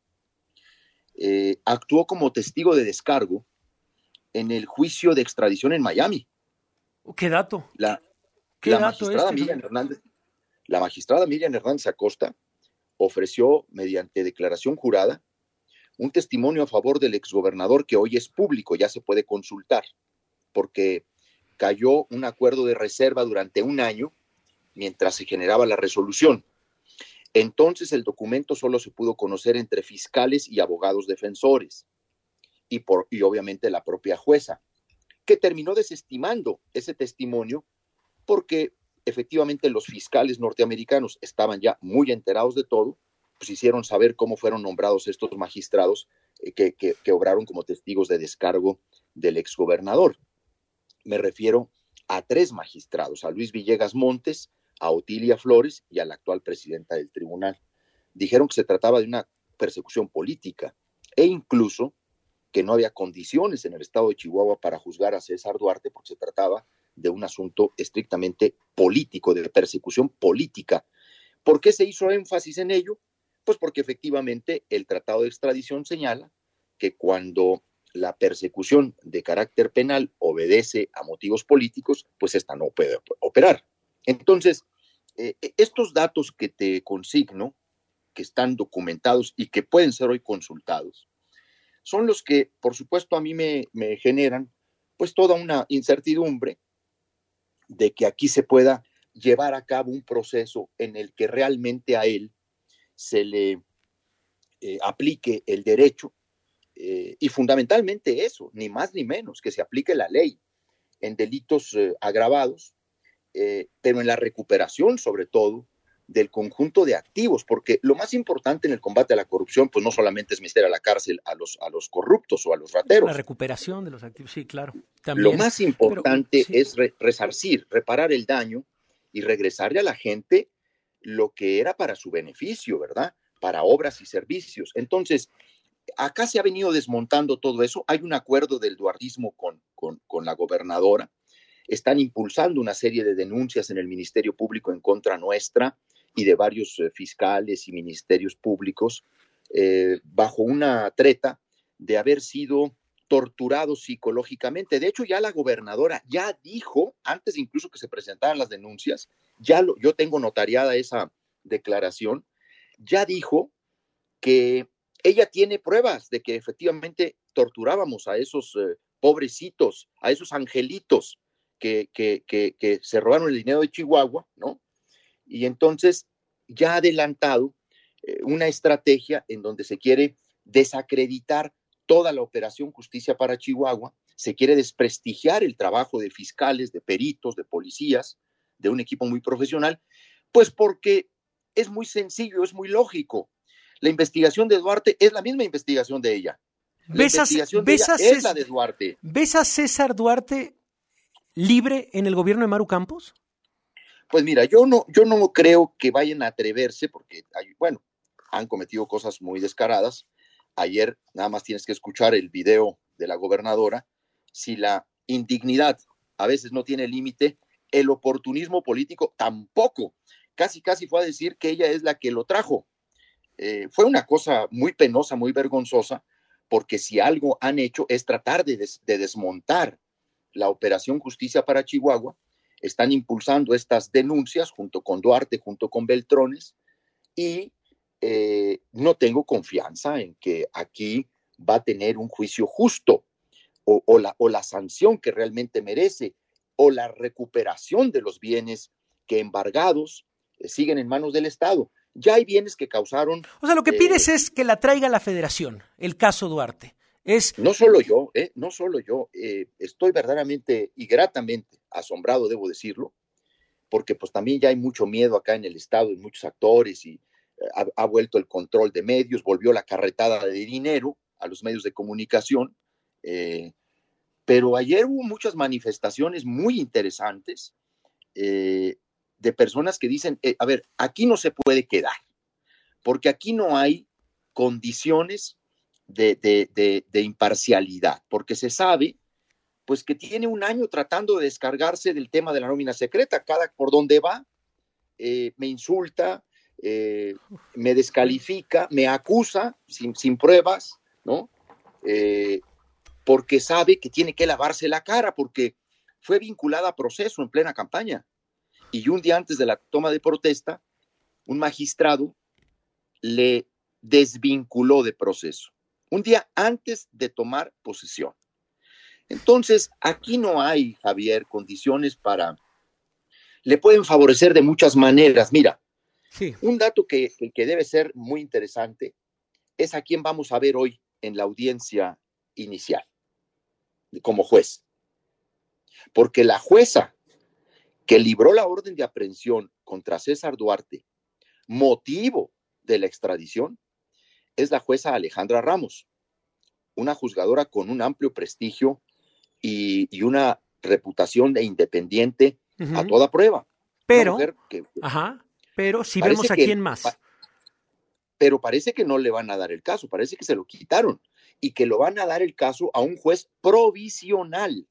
eh, actuó como testigo de descargo en el juicio de extradición en Miami. ¿Qué dato? La, ¿Qué la dato magistrada este? Miriam Hernández, la magistrada Miriam Hernández Acosta ofreció, mediante declaración jurada, un testimonio a favor del exgobernador que hoy es público, ya se puede consultar, porque cayó un acuerdo de reserva durante un año mientras se generaba la resolución. Entonces el documento solo se pudo conocer entre fiscales y abogados defensores y, por, y obviamente la propia jueza, que terminó desestimando ese testimonio porque efectivamente los fiscales norteamericanos estaban ya muy enterados de todo, pues hicieron saber cómo fueron nombrados estos magistrados eh, que, que, que obraron como testigos de descargo del exgobernador. Me refiero a tres magistrados, a Luis Villegas Montes, a Otilia Flores y a la actual presidenta del tribunal. Dijeron que se trataba de una persecución política e incluso que no había condiciones en el estado de Chihuahua para juzgar a César Duarte porque se trataba de un asunto estrictamente político, de persecución política. ¿Por qué se hizo énfasis en ello? Pues porque efectivamente el tratado de extradición señala que cuando la persecución de carácter penal obedece a motivos políticos, pues esta no puede operar. Entonces, eh, estos datos que te consigno, que están documentados y que pueden ser hoy consultados, son los que, por supuesto, a mí me, me generan pues toda una incertidumbre de que aquí se pueda llevar a cabo un proceso en el que realmente a él se le eh, aplique el derecho eh, y fundamentalmente eso, ni más ni menos, que se aplique la ley en delitos eh, agravados, eh, pero en la recuperación sobre todo del conjunto de activos, porque lo más importante en el combate a la corrupción pues no solamente es meter a la cárcel a los, a los corruptos o a los rateros. La recuperación de los activos, sí, claro. También, lo más importante pero, sí. es re- resarcir, reparar el daño y regresarle a la gente lo que era para su beneficio, ¿verdad? Para obras y servicios. Entonces, acá se ha venido desmontando todo eso. Hay un acuerdo del duardismo con, con, con la gobernadora. Están impulsando una serie de denuncias en el Ministerio Público en contra nuestra y de varios eh, fiscales y ministerios públicos eh, bajo una treta de haber sido torturados psicológicamente. De hecho, ya la gobernadora ya dijo, antes incluso que se presentaran las denuncias, ya lo, yo tengo notariada esa declaración, ya dijo que ella tiene pruebas de que efectivamente torturábamos a esos eh, pobrecitos, a esos angelitos que, que, que, que se robaron el dinero de Chihuahua, ¿no? Y entonces ya ha adelantado eh, una estrategia en donde se quiere desacreditar toda la operación Justicia para Chihuahua, se quiere desprestigiar el trabajo de fiscales, de peritos, de policías, de un equipo muy profesional, pues porque es muy sencillo, es muy lógico. La investigación de Duarte es la misma investigación de ella. La ¿Ves investigación a, de ves ella a es César, la de Duarte. ¿Ves a César Duarte libre en el gobierno de Maru Campos? Pues mira, yo no, yo no creo que vayan a atreverse porque, hay, bueno, han cometido cosas muy descaradas. Ayer nada más tienes que escuchar el video de la gobernadora. Si la indignidad a veces no tiene límite, el oportunismo político tampoco. Casi, casi fue a decir que ella es la que lo trajo. Eh, fue una cosa muy penosa, muy vergonzosa, porque si algo han hecho es tratar de, des, de desmontar la operación Justicia para Chihuahua. Están impulsando estas denuncias junto con Duarte, junto con Beltrones, y eh, no tengo confianza en que aquí va a tener un juicio justo, o, o, la, o la sanción que realmente merece, o la recuperación de los bienes que embargados eh, siguen en manos del Estado. Ya hay bienes que causaron... O sea, lo que eh, pides es que la traiga la Federación, el caso Duarte. Es... No solo yo, eh, no solo yo, eh, estoy verdaderamente y gratamente asombrado, debo decirlo, porque pues también ya hay mucho miedo acá en el Estado y muchos actores y eh, ha, ha vuelto el control de medios, volvió la carretada de dinero a los medios de comunicación, eh, pero ayer hubo muchas manifestaciones muy interesantes eh, de personas que dicen, eh, a ver, aquí no se puede quedar, porque aquí no hay condiciones de, de, de, de imparcialidad, porque se sabe pues que tiene un año tratando de descargarse del tema de la nómina secreta, cada por donde va, eh, me insulta, eh, me descalifica, me acusa sin, sin pruebas, ¿no? Eh, porque sabe que tiene que lavarse la cara, porque fue vinculada a proceso en plena campaña. Y un día antes de la toma de protesta, un magistrado le desvinculó de proceso. Un día antes de tomar posesión. Entonces, aquí no hay, Javier, condiciones para... Le pueden favorecer de muchas maneras. Mira, sí. un dato que, que debe ser muy interesante es a quién vamos a ver hoy en la audiencia inicial, como juez. Porque la jueza que libró la orden de aprehensión contra César Duarte, motivo de la extradición, es la jueza Alejandra Ramos, una juzgadora con un amplio prestigio y, y una reputación de independiente uh-huh. a toda prueba. Pero, que, ajá, pero si vemos a que, quién más. Pa, pero parece que no le van a dar el caso, parece que se lo quitaron y que lo van a dar el caso a un juez provisional.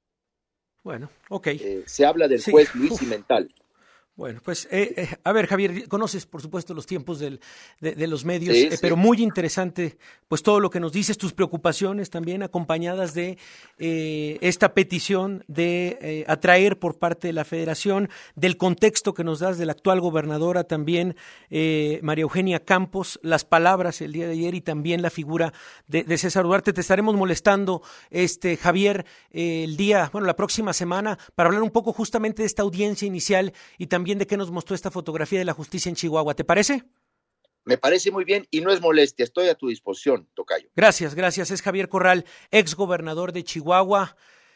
Bueno, ok. Eh, se habla del sí. juez Luis Cimental. Bueno, pues, eh, eh, a ver, Javier, conoces, por supuesto, los tiempos del, de, de los medios, sí, eh, sí. pero muy interesante, pues, todo lo que nos dices, tus preocupaciones también acompañadas de eh, esta petición de eh, atraer por parte de la Federación, del contexto que nos das de la actual gobernadora también, eh, María Eugenia Campos, las palabras el día de ayer y también la figura de, de César Duarte. Te estaremos molestando, este Javier, eh, el día, bueno, la próxima semana, para hablar un poco justamente de esta audiencia inicial y también de qué nos mostró esta fotografía de la justicia en Chihuahua. ¿Te parece? Me parece muy bien y no es molestia, estoy a tu disposición, tocayo. Gracias, gracias. Es Javier Corral, ex gobernador de Chihuahua.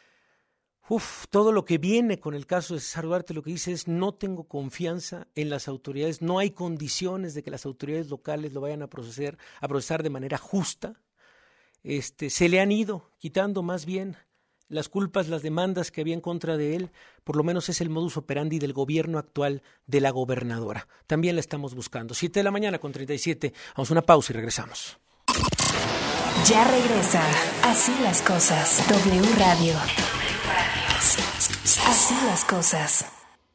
Uf, todo lo que viene con el caso de César Duarte, lo que dice es no tengo confianza en las autoridades, no hay condiciones de que las autoridades locales lo vayan a procesar, a procesar de manera justa. Este, se le han ido quitando más bien las culpas, las demandas que había en contra de él, por lo menos es el modus operandi del gobierno actual de la gobernadora. También la estamos buscando. Siete de la mañana con treinta y siete. Vamos a una pausa y regresamos. Ya regresa. Así las cosas. W Radio. Así las cosas.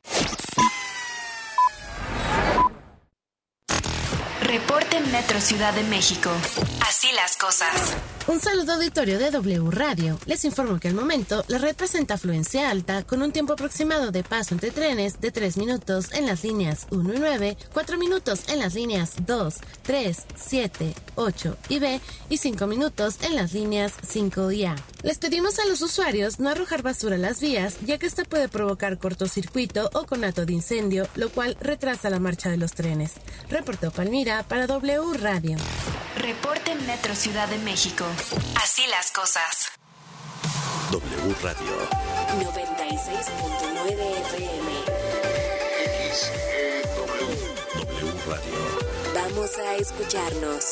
Reporte Metro Ciudad de México. Así las cosas. Un saludo auditorio de W Radio. Les informo que al momento la red presenta afluencia alta con un tiempo aproximado de paso entre trenes de tres minutos en las líneas uno y nueve, cuatro minutos en las líneas dos, tres, siete, ocho y B y cinco minutos en las líneas cinco y A. Les pedimos a los usuarios no arrojar basura a las vías, ya que esta puede provocar cortocircuito o conato de incendio, lo cual retrasa la marcha de los trenes. Reportó Palmira para W Radio. Reporte Metro Ciudad de México. Así las cosas. W Radio noventa y seis punto nueve F M. X E W. W Radio. Vamos a escucharnos.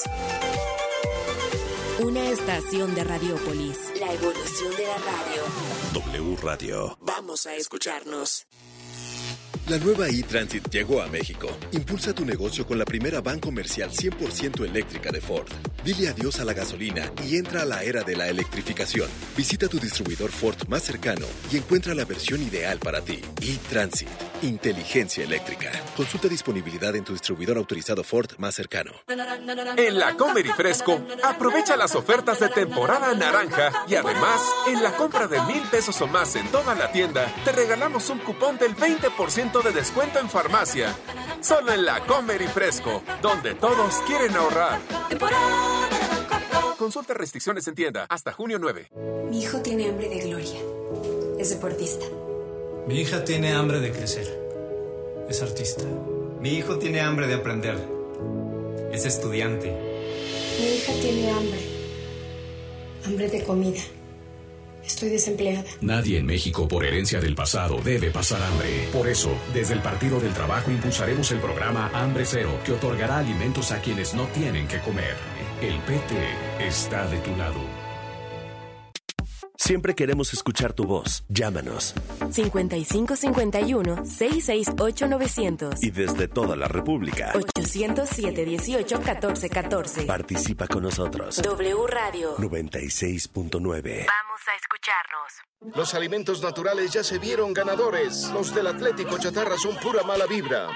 Una estación de Radiópolis. La evolución de la radio. W Radio. Vamos a escucharnos. La nueva e-Transit llegó a México. Impulsa tu negocio con la primera van comercial cien por ciento eléctrica de Ford. Dile adiós a la gasolina y entra a la era de la electrificación. Visita tu distribuidor Ford más cercano y encuentra la versión ideal para ti. E-Transit. Inteligencia eléctrica. Consulta disponibilidad en tu distribuidor autorizado Ford más cercano. En la Comer y Fresco, aprovecha las ofertas de temporada naranja y además, en la compra de mil pesos o más en toda la tienda, te regalamos un cupón del veinte por ciento de descuento en farmacia. Solo en la Comer y Fresco, donde todos quieren ahorrar. Consulta restricciones en tienda hasta junio nueve. Mi hijo tiene hambre de gloria. Es deportista. Mi hija tiene hambre de crecer. Es artista. Mi hijo tiene hambre de aprender. Es estudiante. Mi hija tiene hambre. Hambre de comida. Estoy desempleada. Nadie en México por herencia del pasado debe pasar hambre. Por eso, desde el Partido del Trabajo impulsaremos el programa Hambre Cero, que otorgará alimentos a quienes no tienen que comer. El P T está de tu lado. Siempre queremos escuchar tu voz. Llámanos. cincuenta y cinco cincuenta y uno, sesenta y seis ocho novecientos. Y desde toda la República. ochocientos siete dieciocho catorce catorce. Participa con nosotros. W Radio noventa y seis punto nueve. Vamos a escucharnos. Los alimentos naturales ya se vieron ganadores. Los del Atlético Chatarra son pura mala vibra.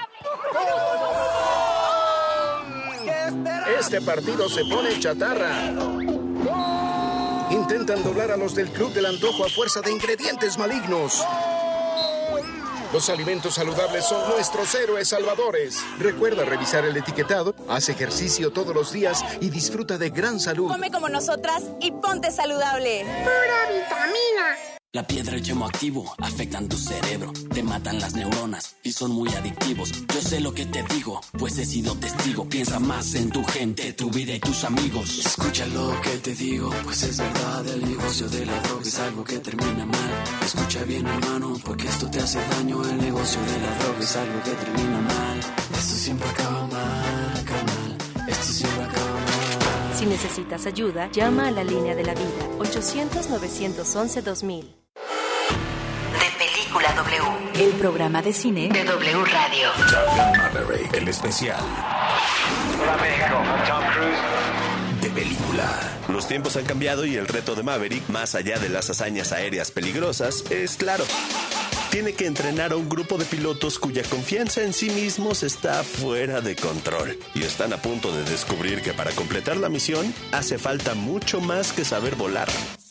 Este partido se pone chatarra. Intentan doblar a los del Club del Antojo a fuerza de ingredientes malignos. Los alimentos saludables son nuestros héroes salvadores. Recuerda revisar el etiquetado, haz ejercicio todos los días y disfruta de gran salud. Come como nosotras y ponte saludable. Pura vitamina. La piedra y el yemo activo afectan tu cerebro, te matan las neuronas y son muy adictivos. Yo sé lo que te digo, pues he sido testigo. Piensa más en tu gente, tu vida y tus amigos. Escucha lo que te digo, pues es verdad. El negocio de la droga es algo que termina mal. Escucha bien, hermano, porque esto te hace daño. El negocio de la droga es algo que termina mal. Esto siempre acaba mal, acaba mal. Esto siempre acaba mal. Si necesitas ayuda, llama a la línea de la vida. ochocientos, novecientos once, dos mil. De Película W, el programa de cine de W Radio. Top Gun Maverick, el especial. Hola México, Tom Cruise. De película. Los tiempos han cambiado y el reto de Maverick, más allá de las hazañas aéreas peligrosas, es claro. Tiene que entrenar a un grupo de pilotos cuya confianza en sí mismos está fuera de control. Y están a punto de descubrir que para completar la misión hace falta mucho más que saber volar.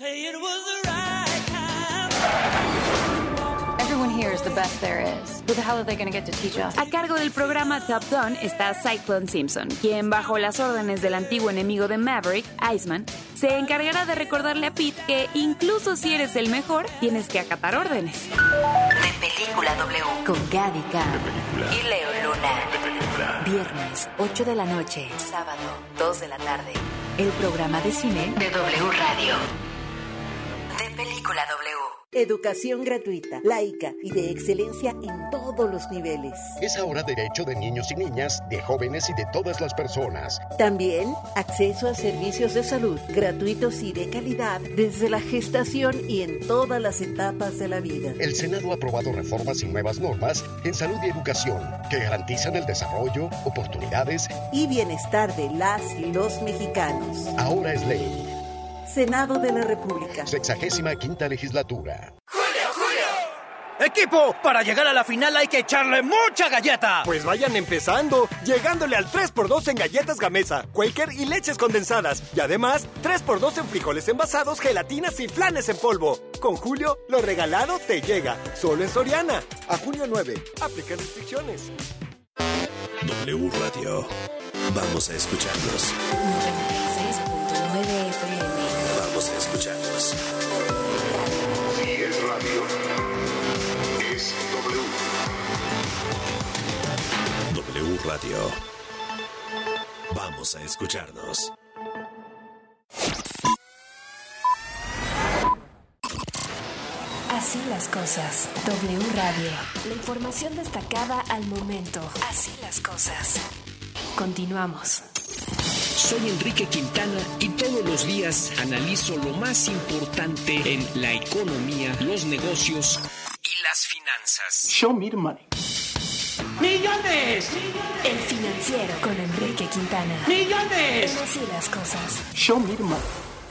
Everyone here is the best there is. Who the hell are they going to get to teach us? A cargo del programa Top Gun está Cyclone Simpson, quien bajo las órdenes del antiguo enemigo de Maverick, Iceman, se encargará de recordarle a Pete que incluso si eres el mejor, tienes que acatar órdenes. De Película W, con Gaby Khan y Leo Luna. De película. Viernes, ocho de la noche. Sábado, dos de la tarde. El programa de cine de W Radio. De Película W. Educación gratuita, laica y de excelencia en todos los niveles. Es ahora derecho de niños y niñas, de jóvenes y de todas las personas. También acceso a servicios de salud gratuitos y de calidad desde la gestación y en todas las etapas de la vida. El Senado ha aprobado reformas y nuevas normas en salud y educación que garantizan el desarrollo, oportunidades y bienestar de las y los mexicanos. Ahora es ley. Senado de la República. Sexagésima quinta legislatura. ¡Julio, Julio! ¡Equipo! Para llegar a la final hay que echarle mucha galleta. Pues vayan empezando, llegándole al tres por dos en galletas Gamesa, Quaker y leches condensadas. Y además, tres por dos en frijoles envasados, gelatinas y flanes en polvo. Con Julio, lo regalado te llega. Solo en Soriana. A junio nueve. Aplican restricciones. W Radio. Vamos a escucharnos. noventa y seis punto nueve F M. Vamos a escucharnos. Si es radio, es W. W Radio. Vamos a escucharnos. Así las cosas. W Radio. La información destacada al momento. Así las cosas. Continuamos. Soy Enrique Quintana y todos los días analizo lo más importante en la economía, los negocios y las finanzas. Show me the money. ¡Millones! El Financiero con Enrique Quintana. ¡Millones! En Así las cosas. Show me the money.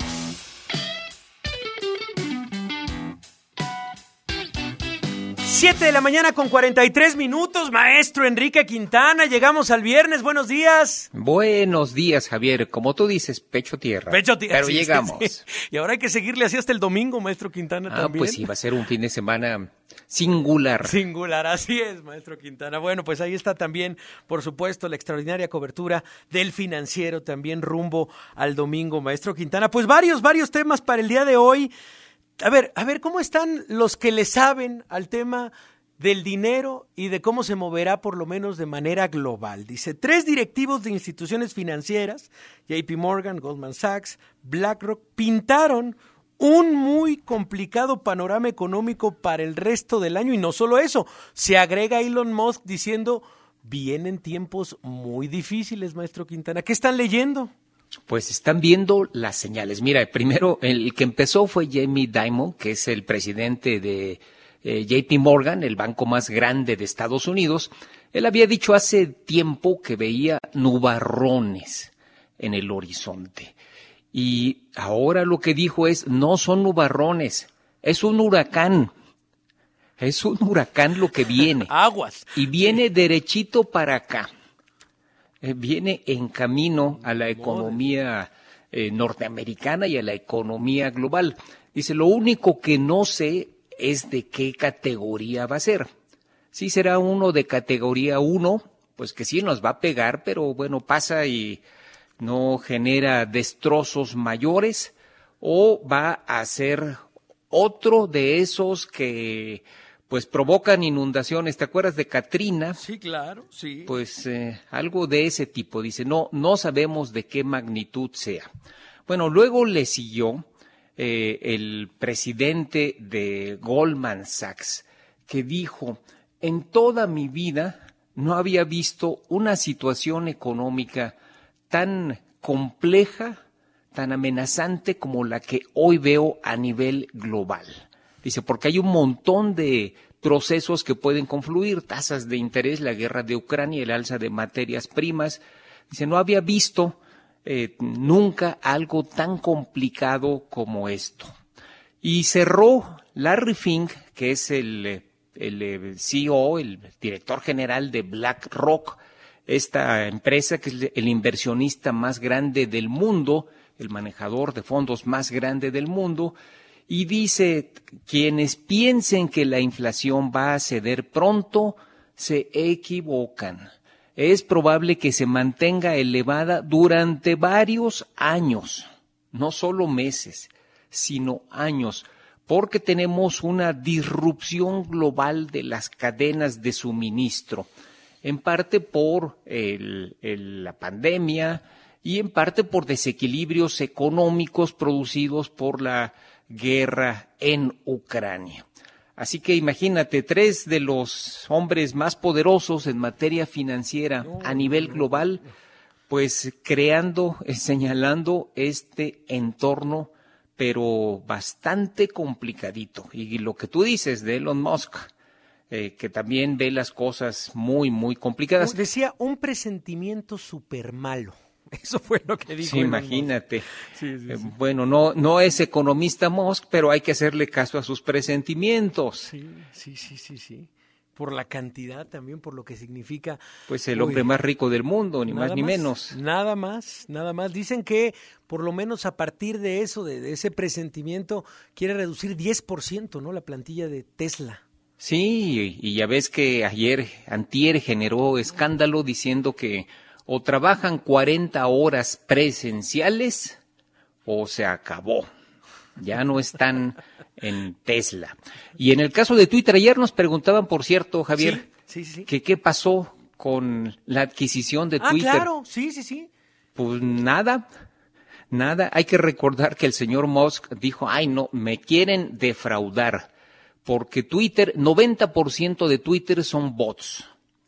siete de la mañana con cuarenta y tres minutos, maestro Enrique Quintana, llegamos al viernes, buenos días. Buenos días, Javier, como tú dices, pecho tierra. Pecho tierra. Pero sí, llegamos. Sí, sí. Y ahora hay que seguirle así hasta el domingo, maestro Quintana, ah, también. Pues sí, va a ser un fin de semana singular. Singular, así es, maestro Quintana. Bueno, pues ahí está también, por supuesto, la extraordinaria cobertura del Financiero, también rumbo al domingo, maestro Quintana. Pues varios, varios temas para el día de hoy. A ver, a ver, ¿cómo están los que le saben al tema del dinero y de cómo se moverá por lo menos de manera global? Dice, tres directivos de instituciones financieras, J P Morgan, Goldman Sachs, BlackRock, pintaron un muy complicado panorama económico para el resto del año. Y no solo eso, se agrega Elon Musk diciendo, vienen tiempos muy difíciles, maestro Quintana. ¿Qué están leyendo? Pues están viendo las señales. Mira, primero el que empezó fue Jamie Dimon, que es el presidente de eh, J P Morgan, el banco más grande de Estados Unidos. Él había dicho hace tiempo que veía nubarrones en el horizonte. Y ahora lo que dijo es, no son nubarrones, es un huracán. Es un huracán lo que viene. Aguas. Y viene derechito para acá. Eh, viene en camino a la economía eh, norteamericana y a la economía global. Dice, lo único que no sé es de qué categoría va a ser. Si será uno de categoría uno, pues que sí nos va a pegar, pero bueno, pasa y no genera destrozos mayores, o va a ser otro de esos que pues provocan inundaciones. ¿Te acuerdas de Katrina? Sí, claro, sí. Pues eh, algo de ese tipo. Dice, no, no sabemos de qué magnitud sea. Bueno, luego le siguió eh, el presidente de Goldman Sachs, que dijo, en toda mi vida no había visto una situación económica tan compleja, tan amenazante como la que hoy veo a nivel global. Dice, porque hay un montón de procesos que pueden confluir, tasas de interés, la guerra de Ucrania, el alza de materias primas. Dice, no había visto eh, nunca algo tan complicado como esto. Y cerró Larry Fink, que es el, el C E O, el director general de BlackRock, esta empresa que es el inversionista más grande del mundo, el manejador de fondos más grande del mundo, y dice, quienes piensen que la inflación va a ceder pronto, se equivocan. Es probable que se mantenga elevada durante varios años, no solo meses, sino años, porque tenemos una disrupción global de las cadenas de suministro, en parte por el, el, la pandemia y en parte por desequilibrios económicos producidos por la guerra en Ucrania. Así que imagínate, tres de los hombres más poderosos en materia financiera a nivel global, pues creando, señalando este entorno, pero bastante complicadito. Y lo que tú dices de Elon Musk, eh, que también ve las cosas muy, muy complicadas. Decía, un presentimiento súper malo. Eso fue lo que dijo. Sí, imagínate. Sí, sí, sí. Eh, bueno, no, no es economista Musk, pero hay que hacerle caso a sus presentimientos. Sí, sí, sí, sí, sí. Por la cantidad también, por lo que significa. Pues el hombre Uy, más rico del mundo, ni más ni más, menos. Nada más, nada más. Dicen que por lo menos a partir de eso, de, de ese presentimiento, quiere reducir diez por ciento, ¿no? La plantilla de Tesla. Sí, y ya ves que ayer, antier, generó escándalo diciendo que o trabajan cuarenta horas presenciales o se acabó. Ya no están en Tesla. Y en el caso de Twitter, ayer nos preguntaban, por cierto, Javier, sí, sí, sí. que qué pasó con la adquisición de ah, Twitter. Ah, claro, sí, sí, sí. Pues nada, nada. Hay que recordar que el señor Musk dijo, ay no, me quieren defraudar, porque Twitter, noventa por ciento de Twitter son bots.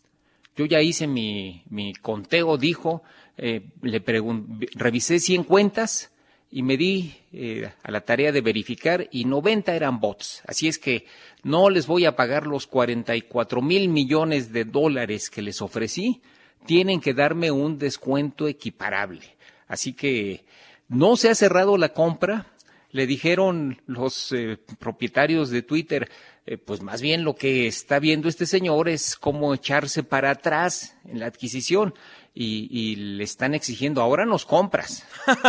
Yo ya hice mi, mi conteo, dijo, eh, le pregunté, revisé cien cuentas y me di eh, a la tarea de verificar y noventa eran bots. Así es que no les voy a pagar los cuarenta y cuatro mil millones de dólares que les ofrecí, tienen que darme un descuento equiparable. Así que no se ha cerrado la compra. Le dijeron los eh, propietarios de Twitter, eh, pues más bien lo que está viendo este señor es cómo echarse para atrás en la adquisición y, y le están exigiendo, ahora nos compras.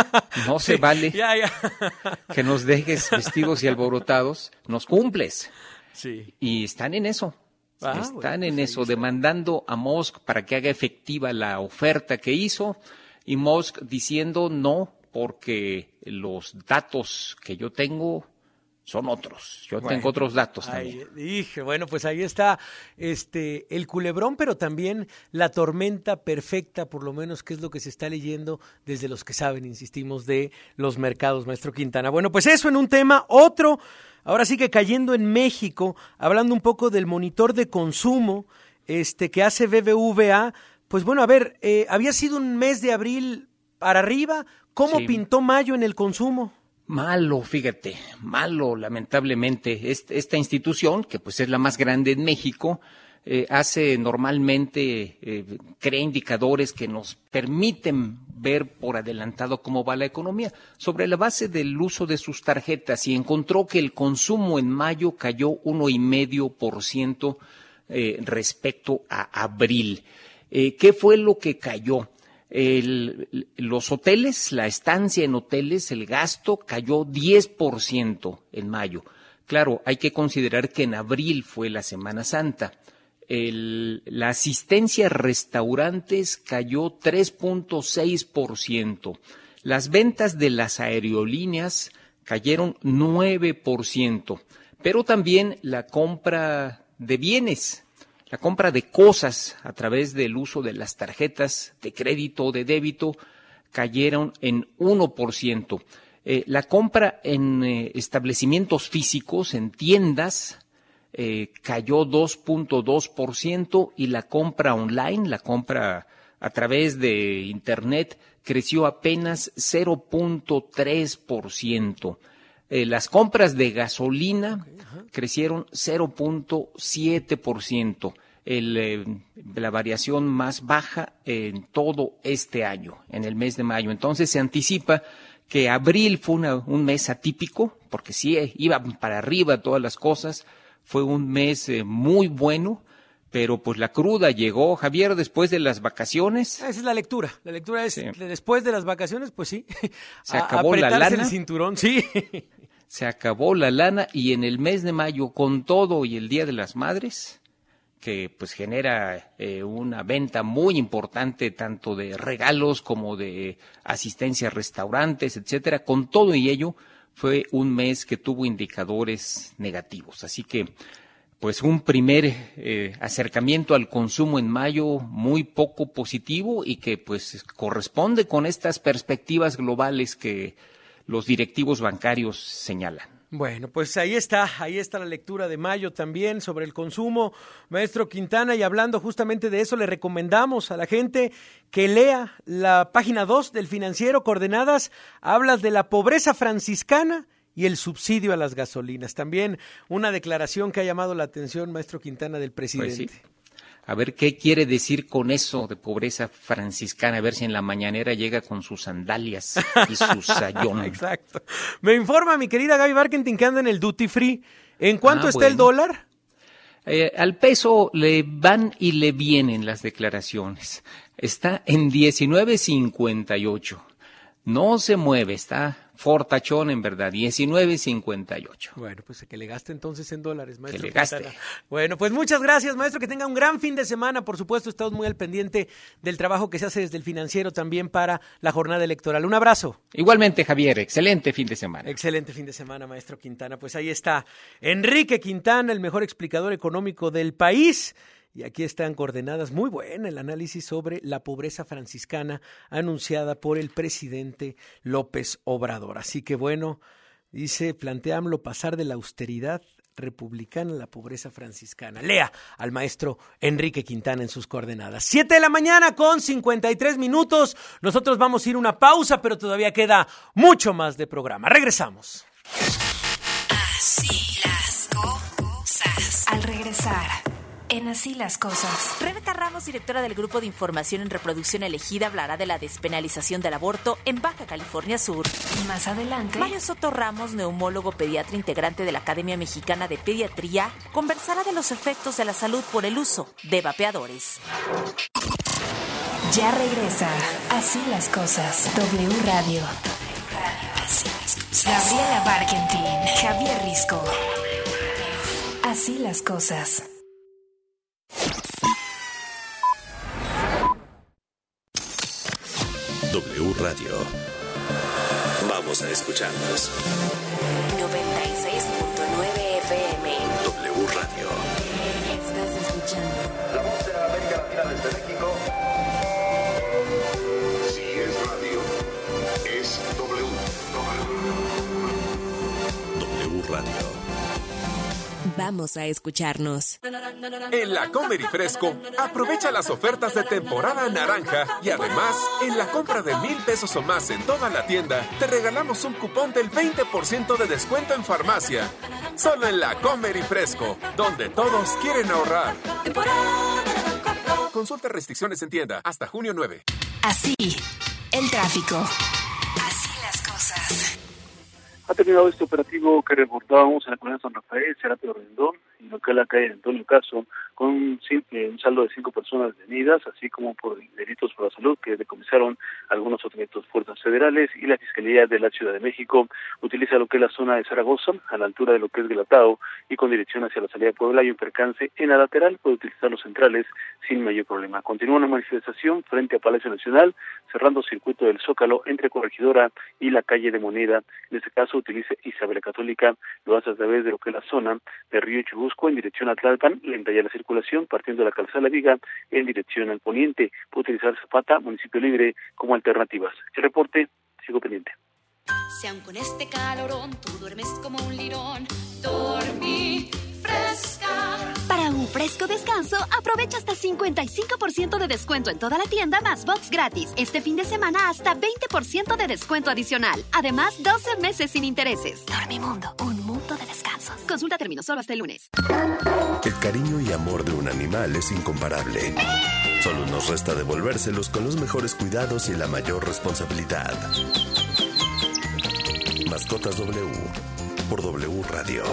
No se vale ya, ya. que nos dejes vestidos y alborotados, nos cumples. Sí. Y están en eso. Ah, están bueno, en pues eso, está. demandando a Musk para que haga efectiva la oferta que hizo y Musk diciendo no, porque los datos que yo tengo son otros. Yo bueno, tengo otros datos ahí, también. Dije, bueno, pues ahí está este el culebrón, pero también la tormenta perfecta, por lo menos que es lo que se está leyendo desde los que saben, insistimos, de los mercados, maestro Quintana. Bueno, pues eso en un tema. Otro, ahora sí que cayendo en México, hablando un poco del monitor de consumo este que hace B B V A. Pues bueno, a ver, eh, había sido un mes de abril para arriba. ¿Cómo Sí. pintó mayo en el consumo? Malo, fíjate, malo, lamentablemente. Est- Esta institución, que pues es la más grande en México, eh, hace normalmente, eh, crea indicadores que nos permiten ver por adelantado cómo va la economía, sobre la base del uso de sus tarjetas, y encontró que el consumo en mayo cayó uno y medio por ciento eh, respecto a abril. Eh, ¿Qué fue lo que cayó? El, los hoteles, la estancia en hoteles, el gasto cayó diez por ciento en mayo. Claro, hay que considerar que en abril fue la Semana Santa. El, la asistencia a restaurantes cayó tres punto seis por ciento. Las ventas de las aerolíneas cayeron nueve por ciento. Pero también la compra de bienes, la compra de cosas a través del uso de las tarjetas de crédito o de débito cayeron en uno por ciento. Eh, la compra en eh, establecimientos físicos, en tiendas, eh, cayó dos punto dos por ciento, y la compra online, la compra a través de Internet, creció apenas cero punto tres por ciento. Eh, las compras de gasolina crecieron cero punto siete por ciento, el, eh, la variación más baja en todo este año, en el mes de mayo. Entonces se anticipa que abril fue una, un mes atípico, porque sí eh, iban para arriba todas las cosas, fue un mes eh, muy bueno, pero pues la cruda llegó, Javier, después de las vacaciones. Esa es la lectura. La lectura es Sí. después de las vacaciones, pues sí. Se A- acabó la apretarse lana. el cinturón, sí. Se acabó la lana, y en el mes de mayo, con todo y el Día de las Madres, que pues genera eh, una venta muy importante tanto de regalos como de asistencia a restaurantes, etcétera, con todo y ello fue un mes que tuvo indicadores negativos. Así que pues un primer eh, acercamiento al consumo en mayo muy poco positivo, y que pues corresponde con estas perspectivas globales que los directivos bancarios señalan. Bueno, pues ahí está, ahí está la lectura de mayo también sobre el consumo, maestro Quintana, y hablando justamente de eso, le recomendamos a la gente que lea la página dos del Financiero, Coordenadas, hablas de la pobreza franciscana y el subsidio a las gasolinas. También una declaración que ha llamado la atención, maestro Quintana, del presidente. Pues sí. A ver qué quiere decir con eso de pobreza franciscana, a ver si en la mañanera llega con sus sandalias y su sayón. Exacto. Me informa mi querida Gaby Barkentin que anda en el duty free. ¿En cuánto Ah, está bueno. el dólar? Eh, al peso le van y le vienen las declaraciones. Está en diecinueve cincuenta y ocho. No se mueve, está fortachón en verdad, diecinueve cincuenta y ocho. Bueno, pues que le gaste entonces en dólares, maestro. Que le gaste. Quintana. Bueno, pues muchas gracias, maestro, que tenga un gran fin de semana. Por supuesto, estamos muy al pendiente del trabajo que se hace desde el Financiero también para la jornada electoral. Un abrazo. Igualmente, Javier, excelente fin de semana. Excelente fin de semana, maestro Quintana. Pues ahí está Enrique Quintana, el mejor explicador económico del país. Y aquí están coordenadas muy buena el análisis sobre la pobreza franciscana anunciada por el presidente López Obrador. Así que bueno, dice, planteamlo pasar de la austeridad republicana a la pobreza franciscana. Lea al maestro Enrique Quintana en sus coordenadas. Siete de la mañana con cincuenta y tres minutos. Nosotros vamos a ir a una pausa, pero todavía queda mucho más de programa. Regresamos. Así las cosas. Al regresar, en Así las Cosas. Rebeca Ramos, directora del Grupo de Información en Reproducción Elegida, hablará de la despenalización del aborto en Baja California Sur. Y más adelante, Mario Soto Ramos, neumólogo pediatra integrante de la Academia Mexicana de Pediatría, conversará de los efectos de la salud por el uso de vapeadores. ya regresa Así las Cosas. W Radio. Así las Cosas. Gabriela Barkentin, Javier Risco. Así las Cosas. W Radio. Vamos a escucharnos. noventa y seis punto nueve F M. W Radio. Estás escuchando La voz de América Latina desde México. Si es radio, es W. W Radio. Vamos Vamos a escucharnos. En la Comer y Fresco, aprovecha las ofertas de temporada naranja y además, en la compra de mil pesos o más en toda la tienda, te regalamos un cupón del veinte por ciento de descuento en farmacia. Solo en la Comer y Fresco, donde todos quieren ahorrar. Consulta restricciones en tienda hasta junio nueve. Así, el tráfico. Así las cosas. Ha terminado este operativo que reportábamos en la colonia San Rafael, Serapio Rendón, y lo que es la calle de Antonio Caso, con un, simple, un saldo de cinco personas detenidas, así como por delitos por la salud que decomisaron algunos objetos, fuerzas federales, y la Fiscalía de la Ciudad de México utiliza lo que es la zona de Zaragoza, a la altura de lo que es Guelatao, y con dirección hacia la salida de Puebla, hay un percance en la lateral, puede utilizar los centrales sin mayor problema. Continúa una manifestación frente a Palacio Nacional, cerrando circuito del Zócalo entre Corregidora y la calle de Moneda. En este caso utilice Isabel la Católica, lo hace a través de lo que es la zona de Río Churubusco en dirección a Tlalpan, lenta ya la circulación partiendo de la calzada La Viga en dirección al poniente. Puede utilizar Zapata, Municipio Libre, como alternativas. El reporte, sigo pendiente. Si aun con este calorón tú duermes como un lirón, dormí fresca. Para un fresco descanso, aprovecha hasta cincuenta y cinco por ciento de descuento en toda la tienda más box gratis. Este fin de semana hasta veinte por ciento de descuento adicional. Además, doce meses sin intereses. Dormimundo, un mundo de descansos. Consulta términos solo hasta el lunes. El cariño y amor de un animal es incomparable. Solo nos resta devolvérselos con los mejores cuidados y la mayor responsabilidad. Mascotas W por W Radio.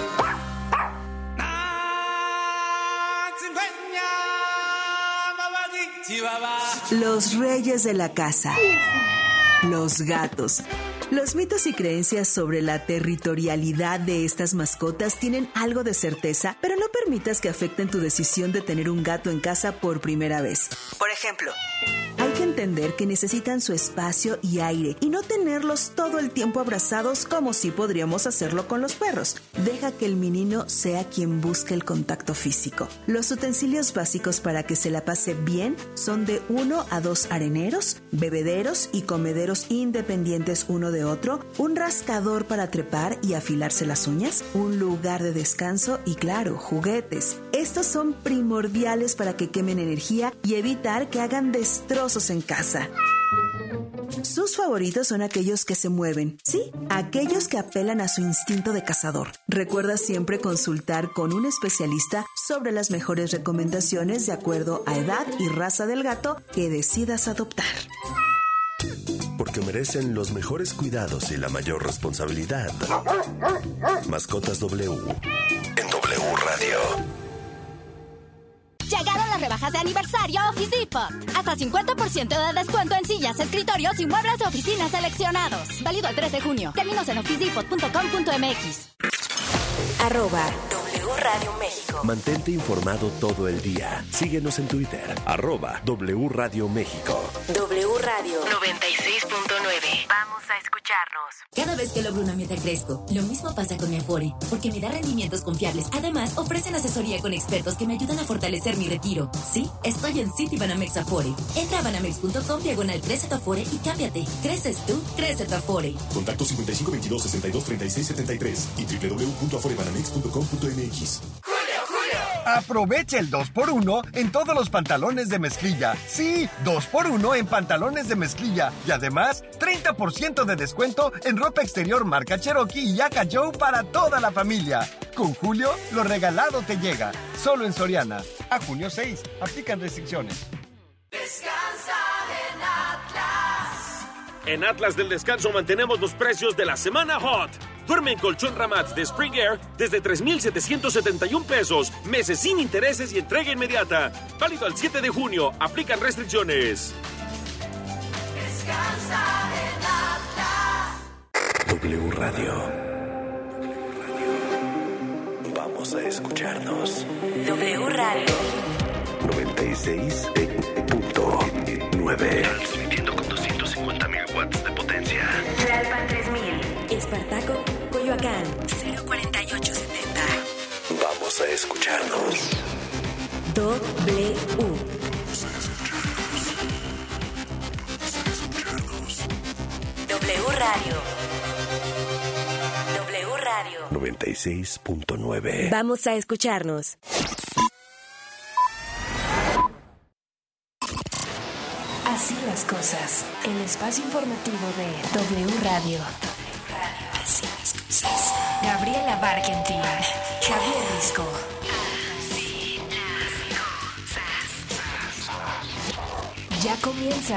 Los reyes de la casa. Los gatos. Los mitos y creencias sobre la territorialidad de estas mascotas tienen algo de certeza, pero no permitas que afecten tu decisión de tener un gato en casa por primera vez. Por ejemplo, hay que entender que necesitan su espacio y aire y no tenerlos todo el tiempo abrazados como si podríamos hacerlo con los perros. Deja que el menino sea quien busque el contacto físico. Los utensilios básicos para que se la pase bien son de uno a dos areneros, bebederos y comederos independientes uno de otro, un rascador para trepar y afilarse las uñas, un lugar de descanso y, claro, juguetes. Estos son primordiales para que quemen energía y evitar que hagan destrozos en casa. Sus favoritos son aquellos que se mueven, sí, aquellos que apelan a su instinto de cazador. Recuerda siempre consultar con un especialista sobre las mejores recomendaciones de acuerdo a edad y raza del gato que decidas adoptar. Porque merecen los mejores cuidados y la mayor responsabilidad. Mascotas W en W Radio. Llegaron las rebajas de aniversario Office Depot. Hasta cincuenta por ciento de descuento en sillas, escritorios y muebles de oficina seleccionados. Válido el tres de junio. Términos en office depot punto com punto m x. Arroba W Radio México. Mantente informado todo el día. Síguenos en Twitter. Arroba W Radio México. W Radio noventa y seis punto nueve. Vamos a escucharnos. Cada vez que logro una meta crezco. Lo mismo pasa con mi Afore, porque me da rendimientos confiables. Además, ofrecen asesoría con expertos que me ayudan a fortalecer mi retiro. Sí, estoy en Citibanamex Afore. Entra a banamex punto com diagonal crece tu Afore y cámbiate. Creces tú, crece tu Afore. Contacto cincuenta y cinco veintidós sesenta y dos treinta y seis setenta y tres y doble u doble u doble u punto afore banamex punto com punto m x. Aprovecha el dos por uno en todos los pantalones de mezclilla. Sí, dos por uno en pantalones de mezclilla. Y además, treinta por ciento de descuento en ropa exterior marca Cherokee y Yaka Joe para toda la familia. Con Julio, lo regalado te llega. Solo en Soriana. A junio seis. Aplican restricciones. Descansa en Atlas. En Atlas del Descanso mantenemos los precios de la semana hot. Duerme en colchón Ramat de Spring Air desde tres mil setecientos setenta y un pesos, meses sin intereses y entrega inmediata. Válido al siete de junio. Aplican restricciones. Descansa en Atlas. W Radio. Vamos a escucharnos. W Radio noventa y seis punto nueve. Transmitiendo con doscientos cincuenta mil watts de potencia. Tlalpan tres mil. Espartaco, Coyoacán, cero cuarenta y ocho setenta. Vamos a escucharnos. W. W Radio. W Radio. noventa y seis punto nueve. Vamos a escucharnos. Así las cosas. El espacio informativo de W Radio. Así las cosas. Gabriela Barkentin, Javier Risco. Ya comienza